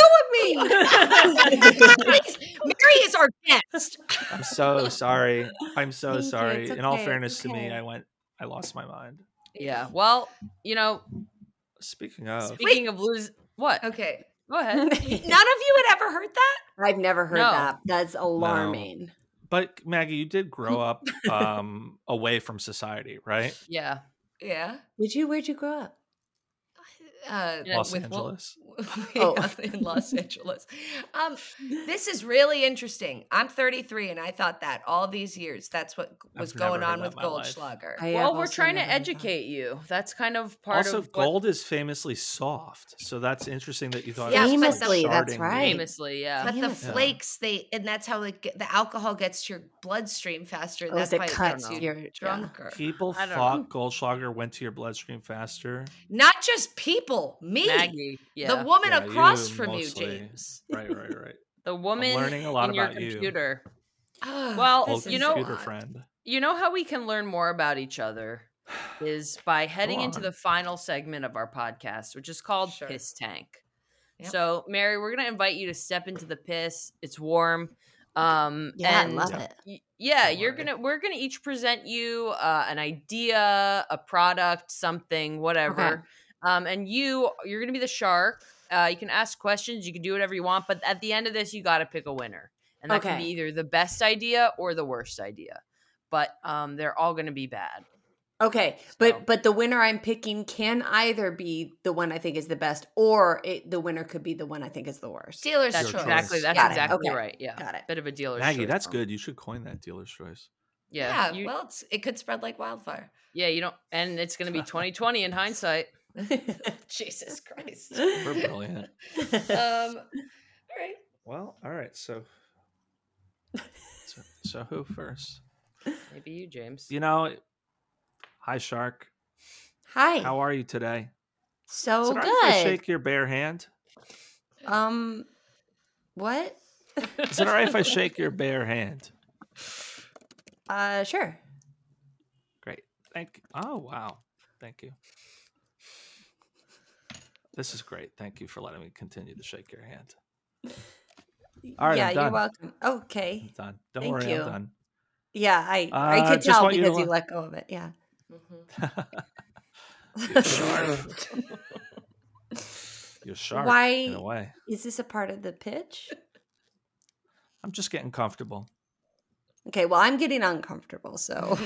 go of me! Mary is our guest. I'm so sorry. I'm so Thank you, sorry. it's In all okay, it's fairness to me, okay. I lost my mind. Yeah. Well, Speaking of, speaking of lose, what? Okay. Go ahead. None of you had ever heard that? I've never heard No. that. That's alarming. but Maggie, you did grow up away from society, right? Yeah. Yeah. Where'd you grow up? Los with Angeles. in Los Angeles. This is really interesting. I'm 33, and I thought that all these years that's what was I've never going heard on that with in my life. Goldschlager. Well, we're trying to educate you. That's kind of part Also, of what, gold is famously soft, so that's interesting that you thought Yeah, it was famously, that's sharding. right. famously, yeah. But the Yeah. flakes, and that's how the alcohol gets to your bloodstream faster. And that's it why it cuts gets your you drunker. People I don't thought Goldschlager went to your bloodstream faster. Not just people, me, Maggie. Yeah. the woman Yeah, across you from mostly. you, James. Right. The woman learning a lot in your about you. computer. Ah, Well, this Old you is know- computer odd. friend. You know how we can learn more about each other is by heading into on. the final segment of our podcast, which is called Sure. Piss Tank. Yep. So, Mary, we're going to invite you to step into the piss. It's warm. Yeah, I love it. Yeah, Don't we're gonna each present you an idea, a product, something, whatever. And you're gonna be the shark. You can ask questions, you can do whatever you want, but at the end of this, you got to pick a winner, and that can be Okay. either the best idea or the worst idea. But they're all gonna be bad. Okay, So- but the winner I'm picking can either be the one I think is the best, or the winner could be the one I think is the worst. Dealer's That's Your choice. exactly choice. Got it. exactly Okay. right. Yeah, Got it. bit of a dealer's Maggie, choice that's for 'em. good. You should coin that dealer's choice. Yeah, Well, it could spread like wildfire. yeah. You don't, and it's gonna be 2020 in hindsight. Jesus Christ. We're brilliant. All right. Well, all right. So who first? Maybe you, James. Hi, Shark. Hi. How are you today? So Is it all right if I good. shake your bare hand? What? Is it all right if I shake your bare hand? Sure. Great. Thank you. Oh, wow. Thank you. This is great. Thank you for letting me continue to shake your hand. All right, yeah, I'm you're done. welcome. Okay. I'm done. Don't Thank worry, you. I'm done. Yeah, I could just tell want you to because you lo- let go of it. Yeah. You're sharp. You're sharp Why in a way. is this a part of the pitch? I'm just getting comfortable. Okay, well, I'm getting uncomfortable, so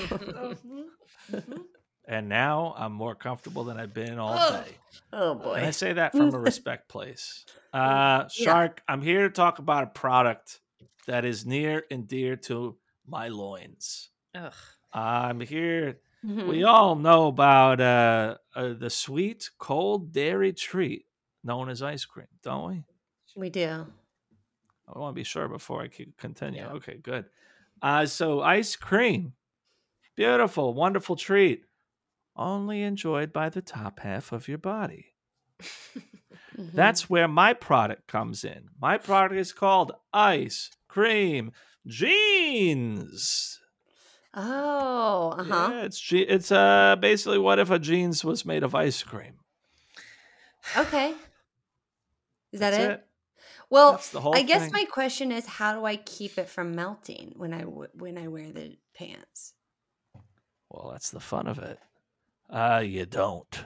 And now I'm more comfortable than I've been all Oh. day. oh And boy. I say that from a respect place. Shark, I'm here to talk about a product that is near and dear to my loins. Ugh. I'm here. Mhm. We all know about the sweet, cold dairy treat known as ice cream, don't we? We do. I want to be sure before I continue. Yeah. Okay, good. So ice cream, beautiful, wonderful treat, only enjoyed by the top half of your body. Mhm. That's where my product comes in. My product is called Ice Cream Jeans. Oh, uh-huh. Yeah, it's basically what if a jeans was made of ice cream. Okay. Is that That's it? Well, That's the whole I guess thing. my question is, how do I keep it from melting when I wear the pants? Well, that's the fun of it. You don't.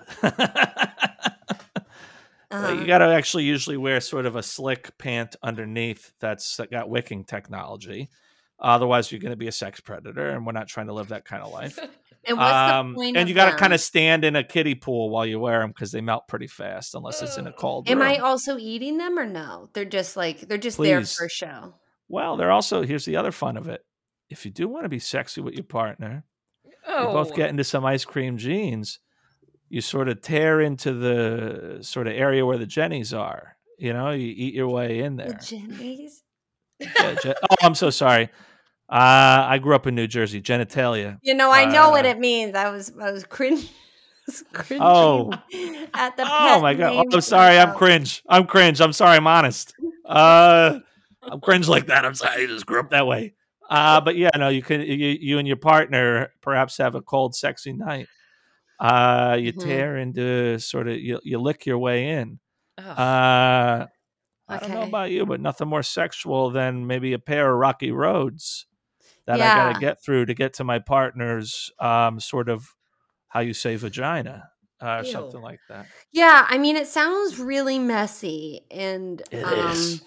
Uh-huh. You got to actually usually wear sort of a slick pant underneath that's got wicking technology. Otherwise, you're going to be a sex predator, and we're not trying to live that kind of life. And what's the point? And of you got to them? kind of stand in a kiddie pool while you wear them because they melt pretty fast, unless it's in a cold Am room. I also eating them or no? They're just there Please. for show. Well, they're also, here's the other fun of it. If you do want to be sexy with your partner, you both get into some ice cream jeans, you sort of tear into the sort of area where the Jennies are. You know, you eat your way in there. The Jennies? Yeah, I'm so sorry. I grew up in New Jersey. Genitalia. You know, I know what it means. I was cringing. Oh. At the Oh my God. I'm sorry. I'm cringe. I'm sorry. I'm honest. I'm cringe like that. I'm sorry. I just grew up that way. But yeah, no, you and your partner perhaps have a cold, sexy night. You tear into sort of, you lick your way in. I don't know about you, but nothing more sexual than maybe a pair of rocky roads that I got to get through to get to my partner's sort of, how you say, vagina, or something like that. Yeah, I mean, it sounds really messy, and it is.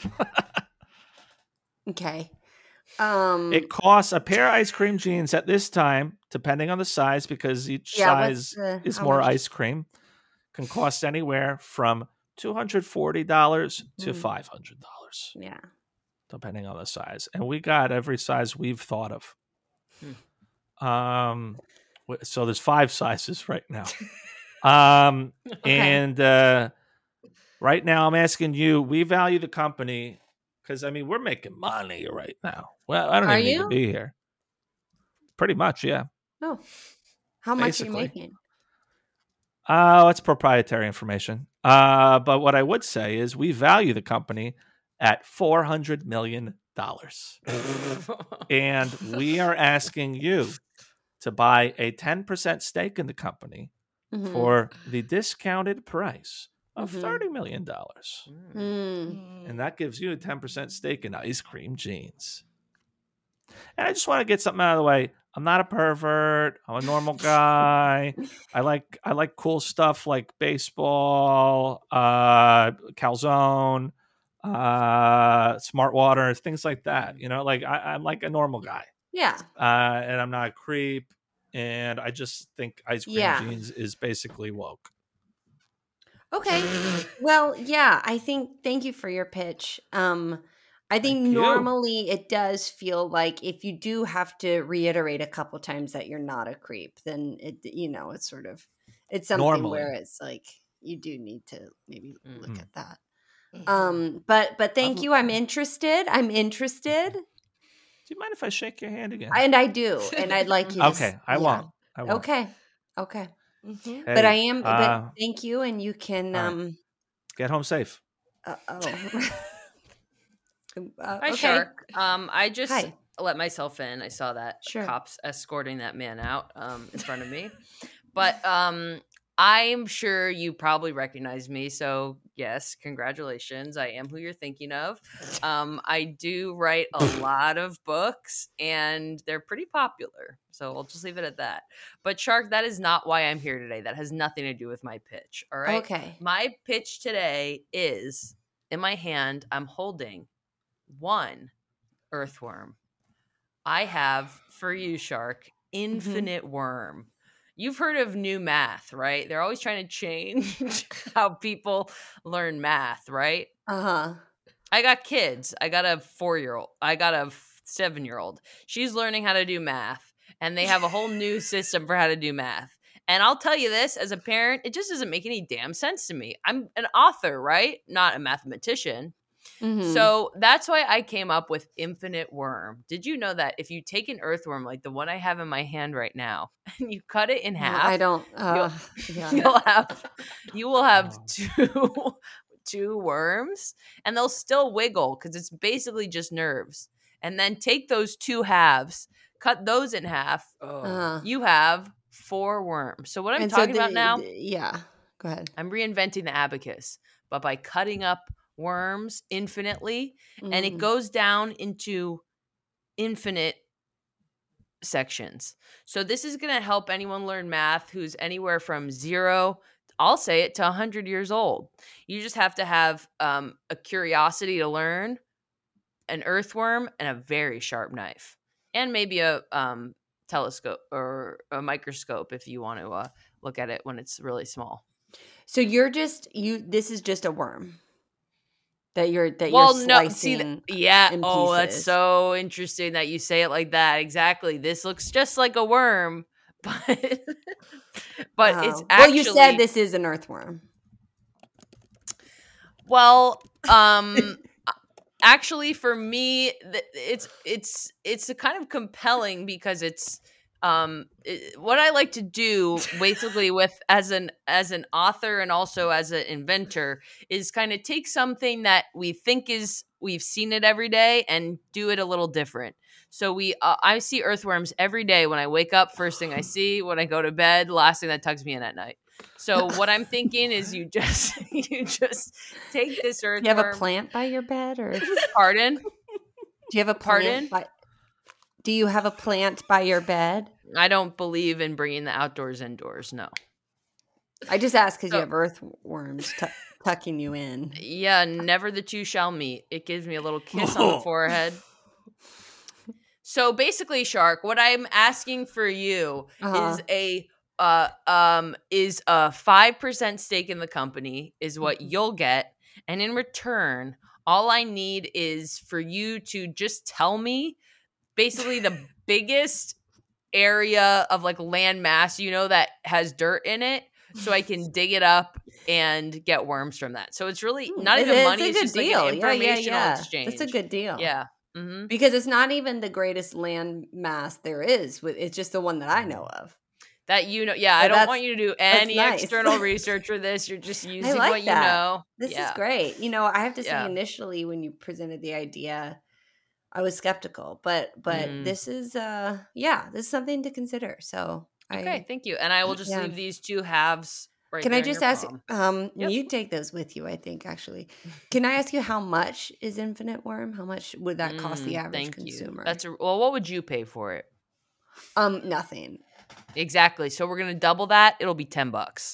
Okay. It costs a pair of ice cream jeans at this time, depending on the size, because each size is more ice cream, can cost anywhere from $240 to $500. Yeah. Depending on the size. And we got every size we've thought of. So there's 5 sizes right now. And right now I'm asking you, we value the company because, I mean, we're making money right now. Well, I don't even need to be here. Pretty much, yeah. Oh. How much are you making? It's proprietary information. But what I would say is we value the company at $400 million. And we are asking you to buy a 10% stake in the company for the discounted price of $30 million. And that gives you a 10% stake in Ice Cream Jeans. And I just want to get something out of the way. I'm not a pervert. I'm a normal guy. I like cool stuff like baseball, calzone, smart water, things like that. You know, like I'm like a normal guy. Yeah. And I'm not a creep. And I just think Ice Cream Jeans is basically woke. Okay. Well, yeah, thank you for your pitch. I think normally it does feel like if you do have to reiterate a couple times that you're not a creep, then it's sort of, it's something where it's like, you do need to maybe look at that. But thank you. I'm interested. Do you mind if I shake your hand again? And I do. And I'd like you to. Okay. I won't. Okay. Hey, but I am. But thank you. And you can get home safe. Hi, Shark. I just let myself in. I saw that cops escorting that man out in front of me. But I'm sure you probably recognize me. So, yes, congratulations. I am who you're thinking of. I do write a lot of books, and they're pretty popular. So I'll just leave it at that. But, Shark, that is not why I'm here today. That has nothing to do with my pitch. All right? Okay. My pitch today is, in my hand, I'm holding one earthworm. I have, for you, Shark, infinite worm. You've heard of new math, right? They're always trying to change how people learn math, right? Uh-huh. I got kids. I got a 4-year-old. I got a 7-year-old. She's learning how to do math, and they have a whole new system for how to do math. And I'll tell you this, as a parent, it just doesn't make any damn sense to me. I'm an author, right? Not a mathematician. So that's why I came up with infinite worm. Did you know that if you take an earthworm like the one I have in my hand right now and you cut it in half, I don't. You will have two worms, and they'll still wiggle because it's basically just nerves. And then take those 2 halves, cut those in half. You have 4 worms. So what I'm talking about now? Go ahead. I'm reinventing the abacus, but by cutting up worms infinitely, and it goes down into infinite sections. So this is going to help anyone learn math who's anywhere from 0, I'll say it, to 100 years old. You just have to have a curiosity to learn, an earthworm, and a very sharp knife, and maybe a telescope or a microscope if you want to look at it when it's really small. So this is just a worm. You're slicing. That's so interesting that you say it like that. Exactly. This looks just like a worm, but it's actually, well, you said this is an earthworm. Well, actually, for me, it's a kind of compelling because it's what I like to do basically with as an author and also as an inventor is kind of take something that we think we've seen it every day and do it a little different. So I see earthworms every day when I wake up. First thing I see when I go to bed. Last thing that tugs me in at night. So what I'm thinking is you just take this earthworm. Do you have a plant by your bed, or pardon? Do you have a plant? Do you have a plant by your bed? I don't believe in bringing the outdoors indoors. No. I just asked because you have earthworms tucking you in. Yeah, never the two shall meet. It gives me a little kiss on the forehead. So basically, Shark, what I'm asking for you is a 5% stake in the company is what you'll get. And in return, all I need is for you to just tell me basically the biggest area of like land mass, that has dirt in it, so I can dig it up and get worms from that. So it's really not even money. It's just deal. Like an informational exchange. That's a good deal. Yeah. Mm-hmm. Because it's not even the greatest land mass there is. It's just the one that I know of. That I don't want you to do any external research for this. You're just using what you know. This is great. I have to say, initially when you presented the idea, I was skeptical, but this is this is something to consider. So okay, thank you. And I will just leave these two halves. Right. Can I just ask? Yep. You take those with you, I think. Actually, can I ask you how much is Infinite Worm? How much would that cost the average consumer? What would you pay for it? Nothing. Exactly. So we're gonna double that. It'll be $10.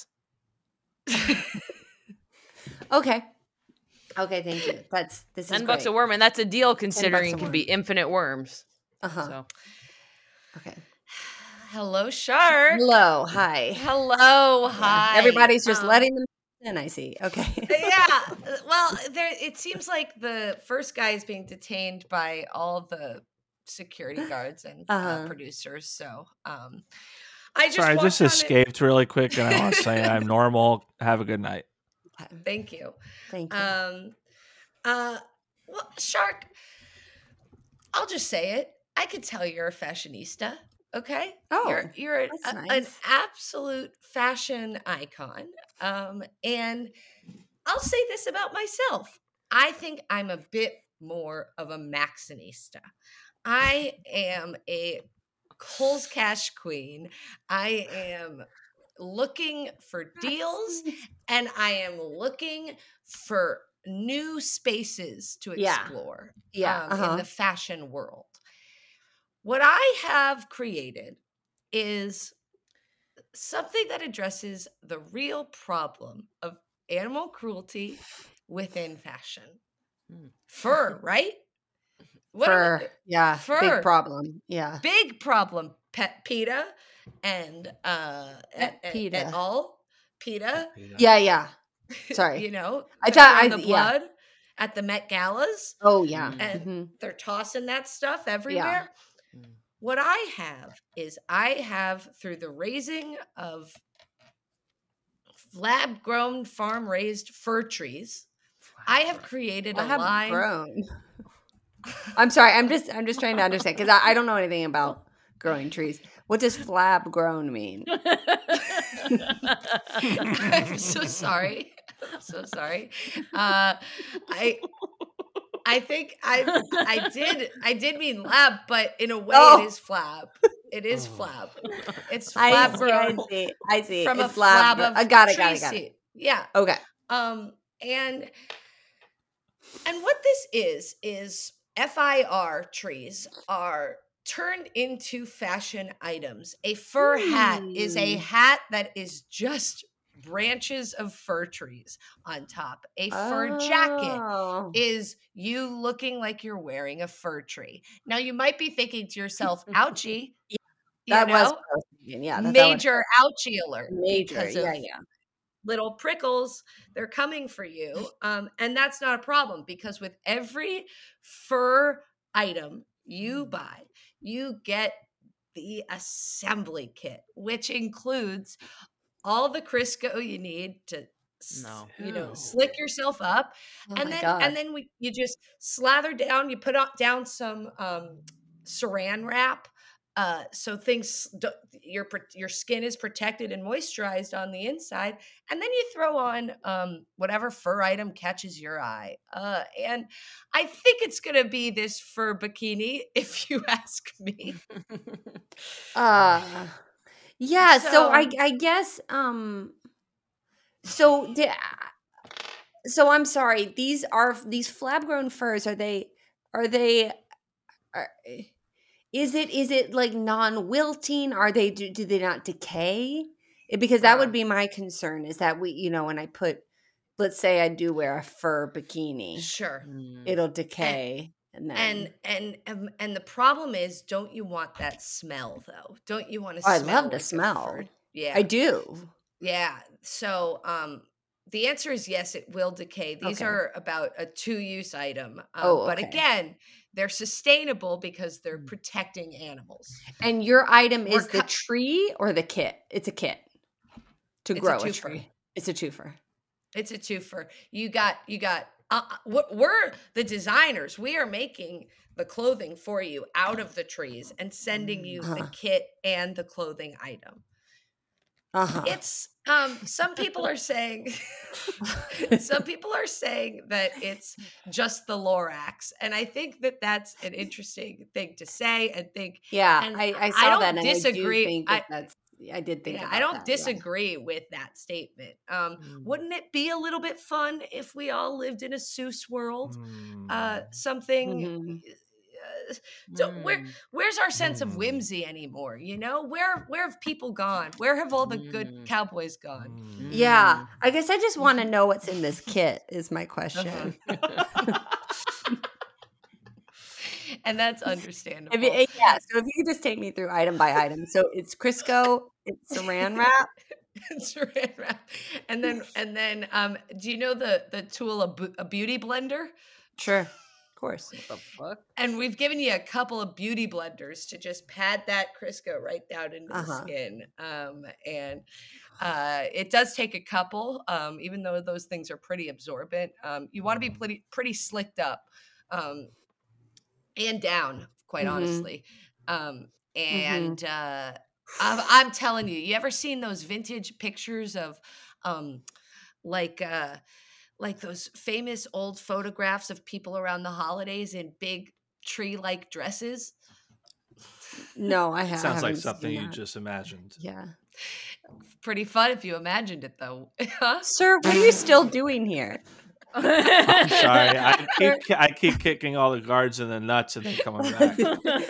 Okay. Okay, thank you. This is $10 a worm, and that's a deal considering it could be infinite worms. So. Okay. Hello, Shark. Hello. Hi. Hello. Hi. Everybody's just letting them in, I see. Okay. Yeah. Well, it seems like the first guy is being detained by all the security guards and producers. So I just escaped really quick, and I want to say I'm normal. Have a good night. Thank you. Thank you. Well, Shark, I'll just say it. I could tell you're a fashionista. Okay. Oh, you're nice. an absolute fashion icon. And I'll say this about myself. I think I'm a bit more of a Maxinista. I am a Kohl's Cash queen. I am looking for deals, and I am looking for new spaces to explore in the fashion world. What I have created is something that addresses the real problem of animal cruelty within fashion. Fur, right? Fur, Fur. Big problem. Yeah. Big problem. PETA and PETA. et al. PETA. Yeah. Sorry. I thought the blood at the Met Galas. Oh yeah. And they're tossing that stuff everywhere. Yeah. What I have through the raising of lab-grown, farm-raised fir trees, I have created a line. Grown. I'm sorry. I'm just trying to understand because I don't know anything about growing trees. What does flab grown mean? I'm so sorry. I think I did mean lab, but in a way it is flab. It is flab. It's flab grown. I see. From it's a flab of I got tree it. seed. Yeah. Okay. And what this is FIR trees are turned into fashion items. A fur hat is a hat that is just branches of fir trees on top. A fur jacket is you looking like you're wearing a fir tree. Now you might be thinking to yourself, ouchie. That was major ouchie alert. Major, little prickles, they're coming for you. And that's not a problem because with every fur item you buy, you get the assembly kit, which includes all the Crisco you need to slick yourself up. Oh And my then God. you just slather down, you put down some saran wrap. So your skin is protected and moisturized on the inside, and then you throw on whatever fur item catches your eye. And I think it's gonna be this fur bikini, if you ask me. Yeah, so I So- I guess so so I'm sorry. These flab grown furs, are is it like non-wilting? Are they do they not decay? Because that would be my concern, is that when I let's say I do wear a fur bikini, Sure. it'll decay and then And the problem is, don't you want that smell though? Don't you want to I smell love like the a smell. fur? Yeah. I do. Yeah. So the answer is yes, it will decay. These Okay. are about a 2-use item. But Okay. again, they're sustainable because they're protecting animals. And your item We're is the tree or the kit? It's a kit to It's a grow a twofer. tree. It's a twofer. It's a twofer. You got we're the designers. We are making the clothing for you out of the trees and sending you the kit and the clothing item. It's some people are saying that it's just the Lorax, and I think that that's an interesting thing to say and think. Yeah, and I saw don't that and disagree. I do think I did think about I don't that, yeah. disagree with that statement. Wouldn't it be a little bit fun if we all lived in a Seuss world? Something. Where's our sense of whimsy anymore? Where have people gone? Where have all the good cowboys gone? Yeah, I guess I just want to know what's in this kit is my question. And that's understandable. So if you could just take me through item by item. So it's Crisco, it's saran wrap. Saran wrap. And then do you know the tool a beauty blender? Sure. Of course. What the fuck? And we've given you a couple of beauty blenders to just pad that Crisco right down into the skin. And it does take a couple, even though those things are pretty absorbent. You want to be pretty slicked up and down, quite honestly. And I'm telling you, you ever seen those vintage pictures of like those famous old photographs of people around the holidays in big tree-like dresses? No, I haven't. Sounds like something you just imagined. Yeah. Pretty fun if you imagined it, though. Sir, what are you still doing here? I'm sorry. I keep kicking all the guards in the nuts and then coming back.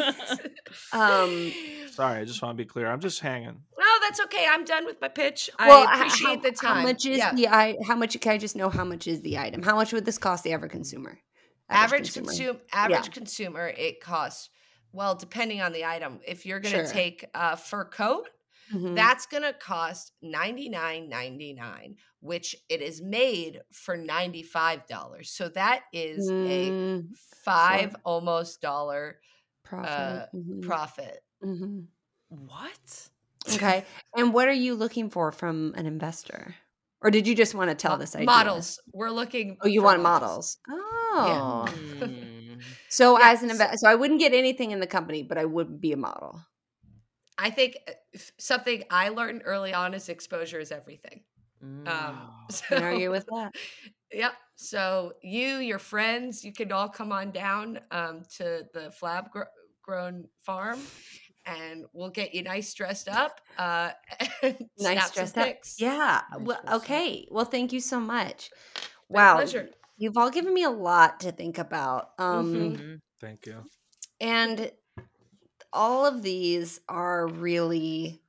Sorry, I just want to be clear. I'm just hanging. Oh, that's okay. I'm done with my pitch. Well, I appreciate the time. How much is how much can I just know how much is the item? How much would this cost the average consumer? Average consumer, it costs, well, depending on the item. If you're going to take a fur coat, that's going to cost $99.99, which it is made for $95. So that is a almost $5 profit. What? Okay. And what are you looking for from an investor? Or did you just want to tell this idea? Models. We're looking. Oh, you want models? Oh. Yeah. So as an investor, so I wouldn't get anything in the company, but I would be a model. I think something I learned early on is exposure is everything. Can argue with that. Yep. So your friends, you can all come on down to the Flab Grown Farm, and we'll get you nice dressed up. Nice dressed up. Yeah. Well, okay. Well, thank you so much. My pleasure. You've all given me a lot to think about. Thank you. And all of these are really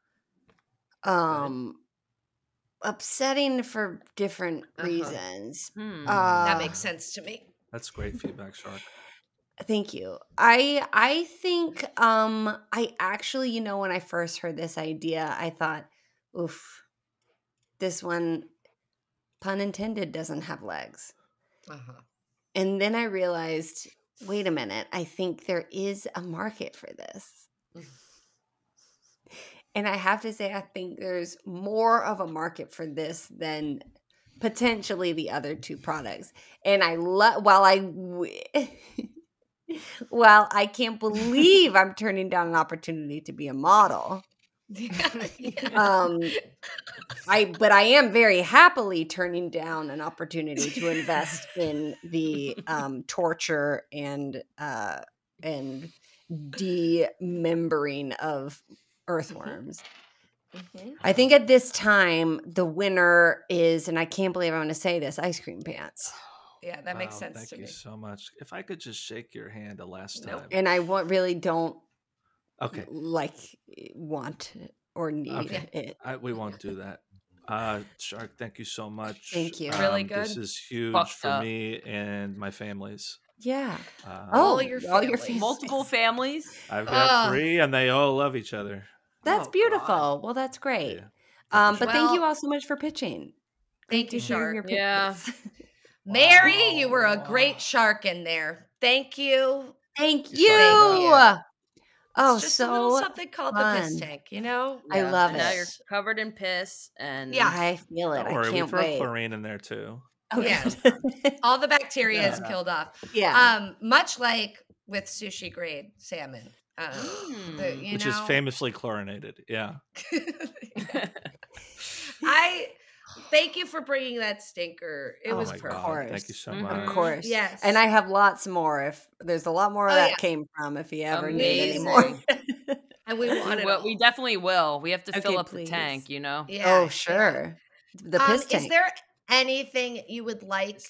upsetting for different reasons. That makes sense to me. That's great feedback, Shark. Thank you. I think I actually, when I first heard this idea, I thought, oof, this one, pun intended, doesn't have legs. And then I realized, wait a minute, I think there is a market for this. And I have to say, I think there's more of a market for this than potentially the other two products. And I love, while I can't believe I'm turning down an opportunity to be a model. But I am very happily turning down an opportunity to invest in the torture and demembering of earthworms. I think at this time the winner is, and I can't believe I'm going to say this, ice cream pants. Yeah, that makes sense thank to you me. so much. If I could just shake your hand a last time. And I really don't Okay. want or need it. We won't do that. Shark, thank you so much. Thank you. Really good. This is huge Fucked for up. me and my families. Yeah. All your families. families. Multiple families. I've got 3 and they all love each other. That's beautiful. God. Well, that's great. Yeah. But thank you all so much for pitching. Thank you, to hear Shark. your Yeah. pitches. Mary, you were a great shark in there. Thank you. Thank you. you. Thank Oh, It's just so a little something called the piss fun. tank, you know? I love Now it. you're covered in piss, and Yeah. I feel it. Don't I worry, we can't throw wait. chlorine in there too. Yeah. All the bacteria is killed off. Yeah. Much like with sushi grade salmon. Which is famously chlorinated. Yeah. I thank you for bringing that stinker. It was my perfect. God. Thank you so Mhm. much. Of course. Yes. And I have lots more. If there's a lot more where that yeah. came from, if you ever need any Amazing. more. And we want it Well, all. we definitely will. We have to fill Okay, up please. the tank, you know? Yeah, Oh, yeah. sure. The piss tank. Is there anything you would like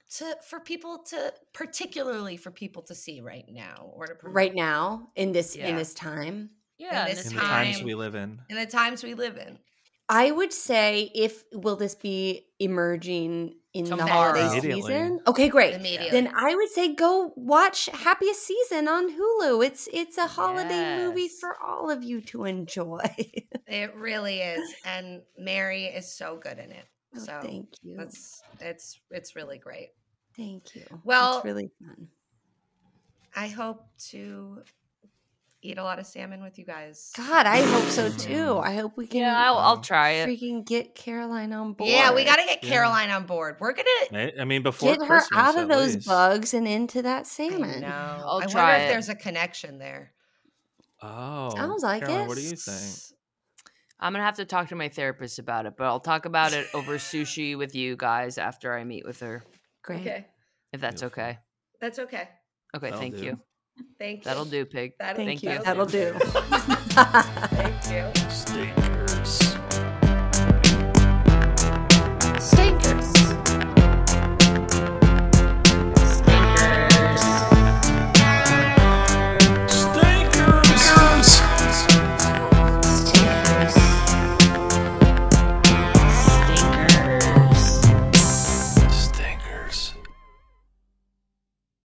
particularly for people to see right now or to promote? Right now in this Yeah. time? Yeah, In this In the times time. we live in. In the times we live in. I would say will this be emerging in the Tomorrow. holiday Immediately. season? Okay, great. Immediately. Then I would say go watch Happiest Season on Hulu. It's a holiday movie Yes. for all of you to enjoy. It really is. And Mary is so good in it. Oh, So thank you. it's really great. Thank you. Well- it's really fun. I hope to eat a lot of salmon with you guys. God, I hope so too. I hope we can Yeah, I'll try it. freaking get Caroline on board. Yeah, we got to get Yeah. Caroline on board. We're gonna. I mean, before get her Christmas, out of at those least. bugs and into that I salmon. know. I'll I try wonder if it. there's a connection there. Oh, Sounds like Caroline, it. what do you think? I'm going to have to talk to my therapist about it, but I'll talk about it over sushi with you guys after I meet with her, Great. Okay, if that's Beautiful. okay. that's okay. Okay, That'll thank do. you. Thank you. That'll do, Pig. That'll Thank Thank you. you. That'll do.